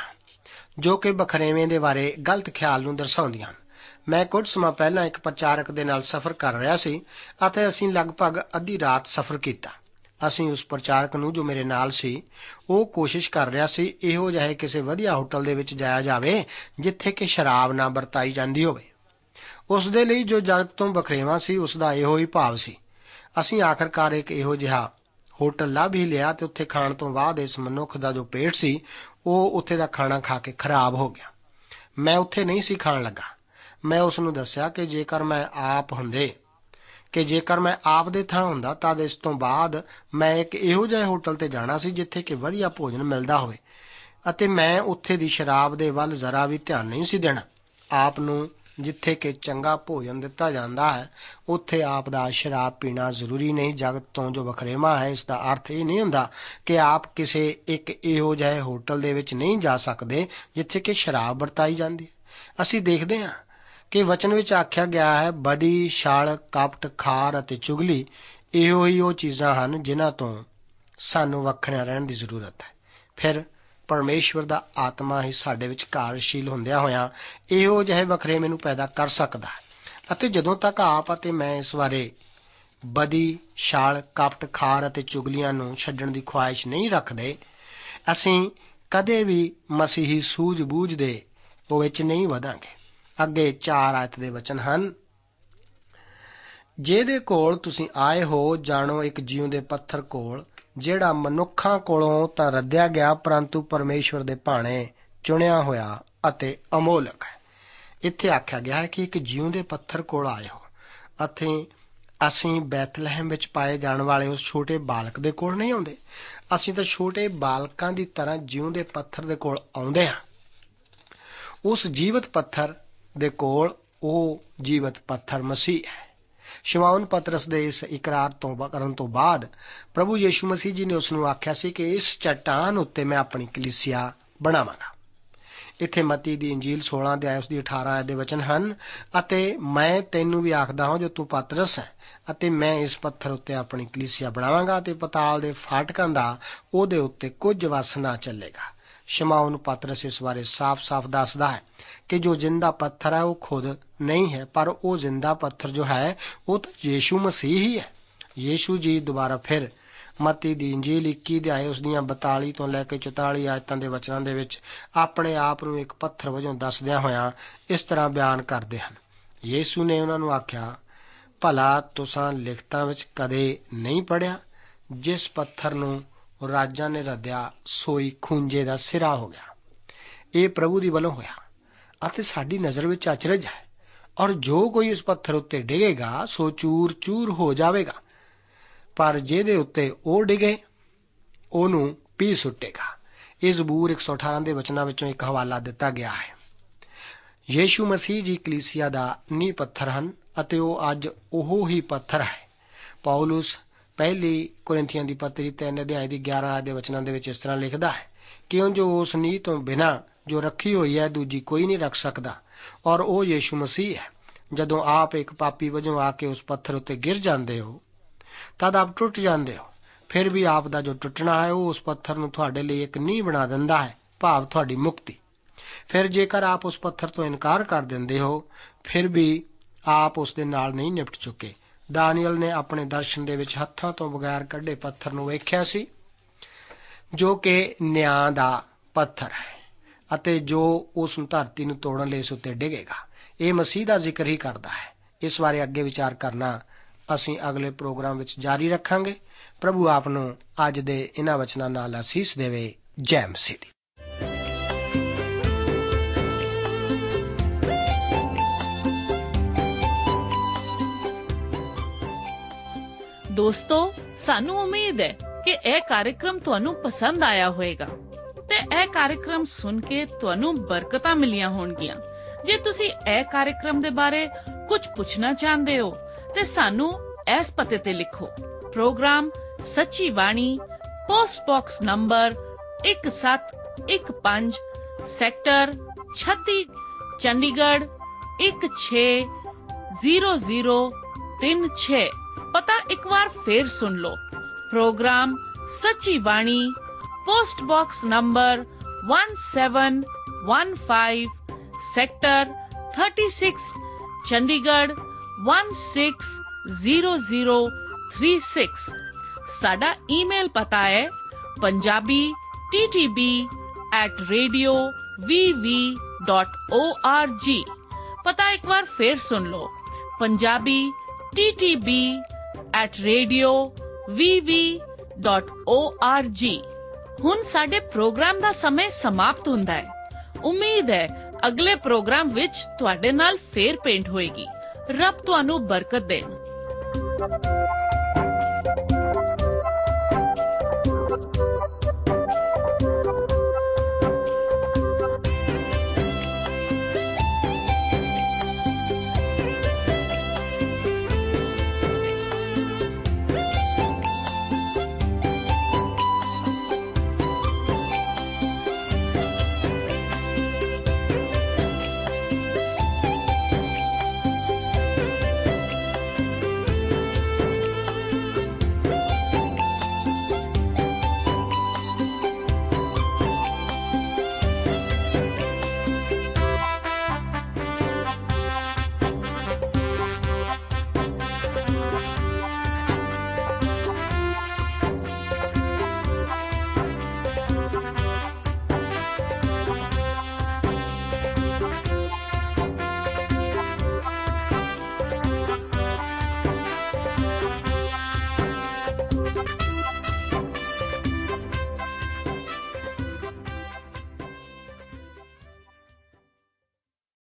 ਜੋ ਕਿ ਵਖਰੇਵੇਂ ਦੇ ਬਾਰੇ ਗਲਤ ਖਿਆਲ ਨੂੰ ਦਰਸਾਉਂਦੀਆਂ ਹਨ। ਮੈਂ ਕੁਝ ਸਮਾਂ ਪਹਿਲਾਂ ਇੱਕ ਪ੍ਰਚਾਰਕ ਦੇ ਨਾਲ ਸਫ਼ਰ ਕਰ ਰਿਹਾ ਸੀ ਅਤੇ ਅਸੀਂ ਲਗਭਗ ਅੱਧੀ ਰਾਤ ਸਫ਼ਰ ਕੀਤਾ। ਅਸੀਂ ਉਸ ਪ੍ਰਚਾਰਕ ਨੂੰ ਜੋ ਮੇਰੇ ਨਾਲ ਸੀ, ਉਹ ਕੋਸ਼ਿਸ਼ ਕਰ ਰਿਹਾ ਸੀ ਇਹੋ ਜਿਹੇ ਕਿਸੇ ਵਧੀਆ ਹੋਟਲ ਦੇ ਵਿੱਚ ਜਾਇਆ ਜਾਵੇ ਜਿੱਥੇ ਕਿ ਸ਼ਰਾਬ ਨਾ ਵਰਤਾਈ ਜਾਂਦੀ ਹੋਵੇ। ਉਸ ਦੇ ਲਈ ਜੋ ਜਗਤ ਤੋਂ ਵਖਰੇਵਾਂ ਸੀ ਉਸ ਦਾ ਇਹੋ ਹੀ ਭਾਵ ਸੀ। ਅਸੀਂ ਆਖਰਕਾਰ ਇੱਕ ਇਹੋ ਜਿਹਾ ਹੋਟਲ ਲੱਭ ਹੀ ਲਿਆ ਅਤੇ ਉੱਥੇ ਖਾਣ ਤੋਂ ਬਾਅਦ ਇਸ ਮਨੁੱਖ ਦਾ ਜੋ ਪੇਟ ਸੀ ਉਹ ਉੱਥੇ ਦਾ ਖਾਣਾ ਖਾ ਕੇ ਖਰਾਬ ਹੋ ਗਿਆ। ਮੈਂ ਉੱਥੇ ਨਹੀਂ ਸੀ ਖਾਣ ਲੱਗਾ। ਮੈਂ ਉਸ ਨੂੰ ਦੱਸਿਆ ਕਿ ਜੇਕਰ ਮੈਂ ਆਪ ਹੁੰਦੇ ਕਿ ਜੇਕਰ ਮੈਂ ਆਪ ਦੇ ਥਾਂ ਹੁੰਦਾ ਤਾਂ ਇਸ ਤੋਂ ਬਾਅਦ ਮੈਂ ਇੱਕ ਇਹੋ ਜਿਹੇ ਹੋਟਲ ਤੇ ਜਾਣਾ ਸੀ ਜਿੱਥੇ ਕਿ ਵਧੀਆ ਭੋਜਨ ਮਿਲਦਾ ਹੋਵੇ ਅਤੇ ਮੈਂ ਉੱਥੇ ਦੀ ਸ਼ਰਾਬ ਦੇ ਵੱਲ ਜ਼ਰਾ ਵੀ ਧਿਆਨ ਨਹੀਂ ਸੀ ਦੇਣਾ। ਆਪ ਨੂੰ ਜਿੱਥੇ ਕਿ ਚੰਗਾ ਭੋਜਨ ਦਿੱਤਾ ਜਾਂਦਾ ਹੈ ਉੱਥੇ ਆਪ ਦਾ ਸ਼ਰਾਬ ਪੀਣਾ ਜ਼ਰੂਰੀ ਨਹੀਂ। ਜਗਤ ਤੋਂ ਜੋ ਵਖਰੇਵਾਂ ਹੈ ਇਸ ਦਾ ਅਰਥ ਇਹ ਨਹੀਂ ਹੁੰਦਾ ਕਿ ਆਪ ਕਿਸੇ ਇੱਕ ਇਹੋ ਜਿਹੇ ਹੋਟਲ ਦੇ ਵਿੱਚ ਨਹੀਂ ਜਾ ਸਕਦੇ ਜਿੱਥੇ ਕਿ ਸ਼ਰਾਬ ਵਰਤਾਈ ਜਾਂਦੀ ਹੈ। ਅਸੀਂ ਦੇਖਦੇ ਹਾਂ ਕਿ ਵਚਨ ਵਿੱਚ ਆਖਿਆ ਗਿਆ ਹੈ ਬਦੀ, ਛਲ, ਕਪਟ, ਖਾਰ ਅਤੇ ਚੁਗਲੀ ਇਹੋ ਹੀ ਉਹ ਚੀਜ਼ਾਂ ਹਨ ਜਿਨ੍ਹਾਂ ਤੋਂ ਸਾਨੂੰ ਵੱਖਰਿਆਂ ਰਹਿਣ ਦੀ ਜ਼ਰੂਰਤ ਹੈ। ਫਿਰ ਪਰਮੇਸ਼ਵਰ ਦਾ ਆਤਮਾ ਹੀ ਸਾਡੇ ਵਿੱਚ ਕਾਰਜਸ਼ੀਲ ਹੁੰਦਿਆਂ ਹੋਇਆਂ ਇਹੋ ਜਿਹੇ ਵਖਰੇਵੇਂ ਨੂੰ ਪੈਦਾ ਕਰ ਸਕਦਾ ਹੈ। ਅਤੇ ਜਦੋਂ ਤੱਕ ਆਪ ਅਤੇ ਮੈਂ ਇਸ ਬਾਰੇ ਬਦੀ, ਛਲ, ਕਪਟ, ਖਾਰ ਅਤੇ ਚੁਗਲੀਆਂ ਨੂੰ ਛੱਡਣ ਦੀ ਖੁਆਇਸ਼ ਨਹੀਂ ਰੱਖਦੇ, ਅਸੀਂ ਕਦੇ ਵੀ ਮਸੀਹੀ ਸੂਝ-ਬੂਝ ਦੇ ਉਹ ਵਿੱਚ ਨਹੀਂ ਵਧਾਂਗੇ। ਅੱਗੇ ਚਾਰ ਆਇਤ ਦੇ ਵਚਨ ਹਨ, ਜਿਹਦੇ ਕੋਲ ਤੁਸੀਂ ਆਏ ਹੋ ਜਾਣੋ ਇੱਕ ਜਿਉਂਦੇ ਪੱਥਰ ਕੋਲ ਜਿਹੜਾ ਮਨੁੱਖਾਂ ਕੋਲੋਂ ਤਾਂ ਰੱਦਿਆ ਗਿਆ ਪਰੰਤੂ ਪਰਮੇਸ਼ਵਰ ਦੇ ਭਾਣੇ ਚੁਣਿਆ ਹੋਇਆ ਅਤੇ ਅਮੋਲਕ ਹੈ। ਇੱਥੇ ਆਖਿਆ ਗਿਆ ਹੈ ਕਿ ਇੱਕ ਜਿਉਂਦੇ ਪੱਥਰ ਕੋਲ ਆਏ ਹੋ ਅਤੇ ਅਸੀਂ ਬੈਥਲਹਿਮ ਵਿੱਚ ਪਾਏ ਜਾਣ ਵਾਲੇ ਉਸ ਛੋਟੇ ਬਾਲਕ ਦੇ ਕੋਲ ਨਹੀਂ ਆਉਂਦੇ, ਅਸੀਂ ਤਾਂ ਛੋਟੇ ਬਾਲਕਾਂ ਦੀ ਤਰ੍ਹਾਂ ਜਿਉਂਦੇ ਪੱਥਰ ਦੇ ਕੋਲ ਆਉਂਦੇ ਹਾਂ। ਉਸ ਜੀਵਤ ਪੱਥਰ ਦੇ ਕੋਲ, ਉਹ ਜੀਵਤ ਪੱਥਰ ਮਸੀਹ ਹੈ। ਸ਼ਿਮੌਨ ਪਤਰਸ ਦੇ ਇਸ ਇਕਰਾਰ ਤੋਂ ਕਰਨ ਤੋਂ ਬਾਅਦ ਪ੍ਰਭੂ ਯੀਸ਼ੂ ਮਸੀਹ ਜੀ ਨੇ ਉਸ ਨੂੰ ਆਖਿਆ ਸੀ ਕਿ ਇਸ ਚੱਟਾਨ ਉੱਤੇ ਮੈਂ ਆਪਣੀ ਕਲੀਸਿਆ ਬਣਾਵਾਂਗਾ। ਇੱਥੇ ਮਤੀ ਦੀ ਇੰਜੀਲ ਸੋਲਾਂ ਅਧਿਆਇ ਉਸ ਦੀ ਅਠਾਰਾਂ ਆਇਤ ਦੇ ਵਚਨ ਹਨ, ਅਤੇ ਮੈਂ ਤੈਨੂੰ ਵੀ ਆਖਦਾ ਹਾਂ ਜੋ ਤੂੰ ਪਤਰਸ ਹੈ, ਅਤੇ ਮੈਂ ਇਸ ਪੱਥਰ ਉੱਤੇ ਆਪਣੀ ਕਲੀਸਿਆ ਬਣਾਵਾਂਗਾ, ਅਤੇ ਪਤਾਲ ਦੇ ਫਾਟਕਾਂ ਦਾ ਉਹਦੇ ਉੱਤੇ ਕੁਝ ਵੱਸ ਨਾ ਚੱਲੇਗਾ। ਸ਼ਿਮੌਨ ਪਤਰਸ ਇਸ ਬਾਰੇ ਸਾਫ਼-ਸਾਫ਼ ਦੱਸਦਾ ਹੈ ਕਿ ਜੋ ਜਿੰਦਾ ਪੱਥਰ ਹੈ ਉਹ ਖੁਦ ਨਹੀਂ ਹੈ, ਪਰ ਉਹ ਜਿੰਦਾ ਪੱਥਰ ਜੋ ਹੈ ਉਹ ਤਾਂ ਯੀਸ਼ੂ ਮਸੀਹ ਹੀ ਹੈ। ਯੀਸ਼ੂ ਜੀ ਦੁਬਾਰਾ ਫਿਰ ਮਤੀ ਦੀ ਇੰਜੀਲ ਇੱਕੀ ਅਧਿਆਇ ਉਸ ਦੀਆਂ ਬਤਾਲੀ ਤੋਂ ਲੈ ਕੇ ਚੁਤਾਲੀ ਆਇਤਾਂ ਦੇ ਵਚਨਾਂ ਦੇ ਵਿੱਚ ਆਪਣੇ ਆਪ ਨੂੰ ਇੱਕ ਪੱਥਰ ਵਜੋਂ ਦੱਸਦਿਆਂ ਹੋਇਆਂ ਇਸ ਤਰ੍ਹਾਂ ਬਿਆਨ ਕਰਦੇ ਹਨ। ਯੀਸ਼ੂ ਨੇ ਉਹਨਾਂ ਨੂੰ ਆਖਿਆ, ਭਲਾ ਤੁਸਾਂ ਲਿਖਤਾਂ ਵਿੱਚ ਕਦੇ ਨਹੀਂ ਪੜ੍ਹਿਆ, ਜਿਸ ਪੱਥਰ ਨੂੰ ਰਾਜਾਂ ਨੇ ਰੱਦਿਆ ਸੋਈ ਖੂੰਜੇ ਦਾ ਸਿਰਾ ਹੋ ਗਿਆ। ਇਹ ਪ੍ਰਭੂ ਦੀ ਵੱਲੋਂ ਹੋਇਆ ਅਤੇ ਸਾਡੀ ਨਜ਼ਰ ਵਿੱਚ ਅਚਰਜ ਹੈ, ਔਰ ਜੋ ਕੋਈ ਇਸ ਪੱਥਰ ਉੱਤੇ ਡਿੱਗੇਗਾ ਸੋ ਚੂਰ ਚੂਰ ਹੋ ਜਾਵੇਗਾ, ਪਰ ਜਿਹਦੇ ਉੱਤੇ ਉਹ ਡਿਗੇ ਉਹਨੂੰ ਪੀ ਸੁੱਟੇਗਾ। ਇਹ ਜ਼ਬੂਰ ਇੱਕ ਸੌ ਅਠਾਰਾਂ ਦੇ ਵਚਨਾਂ ਵਿੱਚੋਂ ਇੱਕ ਹਵਾਲਾ ਦਿੱਤਾ ਗਿਆ ਹੈ। ਯੀਸ਼ੂ ਮਸੀਹ ਜੀ ਕਲੀਸਿਆ ਦਾ ਨੀਂਹ ਪੱਥਰ ਹਨ ਅਤੇ ਉਹ ਅੱਜ ਉਹ ਹੀ ਪੱਥਰ ਹੈ। ਪੌਲੁਸ ਪਹਿਲੀ ਕੁਰਿੰਥੀਆਂ ਦੀ ਪੱਤਰੀ ਤਿੰਨ ਅਧਿਆਇ ਦੀ ਗਿਆਰਾਂ ਆਇਤ ਦੇ ਵਚਨਾਂ ਦੇ ਵਿੱਚ ਇਸ ਤਰ੍ਹਾਂ ਲਿਖਦਾ ਹੈ, ਕਿਉਂ ਜੋ ਉਸ ਨੀਂਹ ਤੋਂ ਬਿਨਾਂ ਜੋ ਰੱਖੀ ਹੋਈ ਹੈ ਦੂਜੀ ਕੋਈ ਨਹੀਂ ਰੱਖ ਸਕਦਾ, ਔਰ ਉਹ ਯੀਸ਼ੂ ਮਸੀਹ ਹੈ। ਜਦੋਂ ਆਪ ਇੱਕ ਪਾਪੀ ਵਜੋਂ ਆ ਕੇ ਉਸ ਪੱਥਰ ਉੱਤੇ ਗਿਰ ਜਾਂਦੇ ਹੋ ਤਦ ਆਪ ਟੁੱਟ ਜਾਂਦੇ ਹੋ, ਫਿਰ ਵੀ ਆਪ ਦਾ ਜੋ ਟੁੱਟਣਾ ਹੈ ਉਹ ਉਸ ਪੱਥਰ ਨੂੰ ਤੁਹਾਡੇ ਲਈ ਇੱਕ ਨੀਂਹ ਬਣਾ ਦਿੰਦਾ ਹੈ, ਭਾਵ ਤੁਹਾਡੀ ਮੁਕਤੀ। ਫਿਰ ਜੇਕਰ ਆਪ ਉਸ ਪੱਥਰ ਤੋਂ ਇਨਕਾਰ ਕਰ ਦਿੰਦੇ ਹੋ, ਫਿਰ ਵੀ ਆਪ ਉਸ ਦੇ ਨਾਲ ਨਹੀਂ ਨਿਪਟ ਚੁੱਕੇ। ਦਾਨੀਅਲ ਨੇ ਆਪਣੇ ਦਰਸ਼ਨ ਦੇ ਵਿੱਚ ਹੱਥਾਂ ਤੋਂ ਬਗੈਰ ਕੱਢੇ ਪੱਥਰ ਨੂੰ ਵੇਖਿਆ ਸੀ, ਜੋ ਕਿ ਨਿਆਂ ਦਾ ਪੱਥਰ ਹੈ, ਅਤੇ ਜੋ ਉਸ ਨੂੰ ਧਰਤੀ ਨੂੰ ਤੋੜਨ ਲਈ ਇਸ ਉੱਤੇ ਡਿੱਗੇਗਾ। ਇਹ ਮਸੀਹ ਦਾ ਜ਼ਿਕਰ ਹੀ ਕਰਦਾ ਹੈ। ਇਸ ਬਾਰੇ ਅੱਗੇ ਵਿਚਾਰ ਕਰਨਾ ਅਸੀਂ ਅਗਲੇ ਪ੍ਰੋਗਰਾਮ ਵਿੱਚ ਜਾਰੀ ਰੱਖਾਂਗੇ। ਪ੍ਰਭੂ ਆਪ ਨੂੰ ਅੱਜ ਦੇ ਇਹਨਾਂ ਵਚਨਾਂ ਨਾਲ ਅਸੀਸ ਦੇਵੇ। ਜੈ ਮਸੀਹ ਦੀ।
ਦੋਸਤੋ, ਸਾਨੂੰ ਉਮੀਦ ਹੈ ਕਿ ਇਹ ਕਾਰਜਕ੍ਰਮ ਤੁਹਾਨੂੰ ਪਸੰਦ ਆਇਆ ਹੋਵੇਗਾ ਤੇ ਇਹ ਕਾਰਜਕ੍ਰਮ ਸੁਣ ਕੇ ਤੁਹਾਨੂੰ ਬਰਕਤਾਂ ਮਿਲੀਆਂ ਹੋਣਗੀਆਂ। ਜੇ ਤੁਸੀਂ ਇਹ ਕਾਰਜਕ੍ਰਮ ਦੇ ਬਾਰੇ ਕੁਝ ਪੁੱਛਣਾ ਚਾਹੁੰਦੇ ਹੋ ਤੇ ਸਾਨੂੰ ਇਸ ਪਤੇ ਤੇ ਲਿਖੋ। ਪ੍ਰੋਗਰਾਮ ਸੱਚੀ ਬਾਣੀ, ਪੋਸਟ ਬਾਕਸ ਨੰਬਰ ਇੱਕ ਸੱਤ ਇੱਕ ਪੰਜ, ਸੈਕਟਰ ਛੱਤੀ, ਚੰਡੀਗੜ੍ਹ ਇੱਕ ਛੇ ਜ਼ੀਰੋ ਜ਼ੀਰੋ ਤਿੰਨ ਛੇ। ਪਤਾ ਇੱਕ ਵਾਰ ਫੇਰ ਸੁਣ ਲਓ। ਪ੍ਰੋਗਰਾਮ ਸੱਚੀ ਬਾਣੀ, ਪੋਸਟ ਬਾਕਸ ਨੰਬਰ ਇੱਕ ਸੱਤ ਇੱਕ ਪੰਜ, ਸੈਕਟਰ ਛੱਤੀ, ਚੰਡੀਗੜ੍ਹ ਇੱਕ ਛੇ ਜ਼ੀਰੋ ਜ਼ੀਰੋ ਤਿੰਨ ਛੇ। ਸਾਡਾ ਈਮੇਲ ਪਤਾ ਹੈ Punjabi T T B at radio V V dot O R G. ਪਤਾ ਇੱਕ ਵਾਰ ਫੇਰ ਸੁਣ ਲਓ, Punjabi T T B at radio V V dot O R G. ਹੁਣ ਸਾਡੇ ਪ੍ਰੋਗਰਾਮ ਦਾ ਸਮੇਂ ਸਮਾਪਤ ਹੁੰਦਾ ਹੈ। ਉਮੀਦ ਹੈ ਅਗਲੇ ਪ੍ਰੋਗਰਾਮ ਵਿੱਚ ਤੁਹਾਡੇ ਨਾਲ ਫੇਰ ਭੇਂਟ ਹੋਏਗੀ। ਰੱਬ ਤੁਹਾਨੂੰ ਬਰਕਤ ਦੇਣ।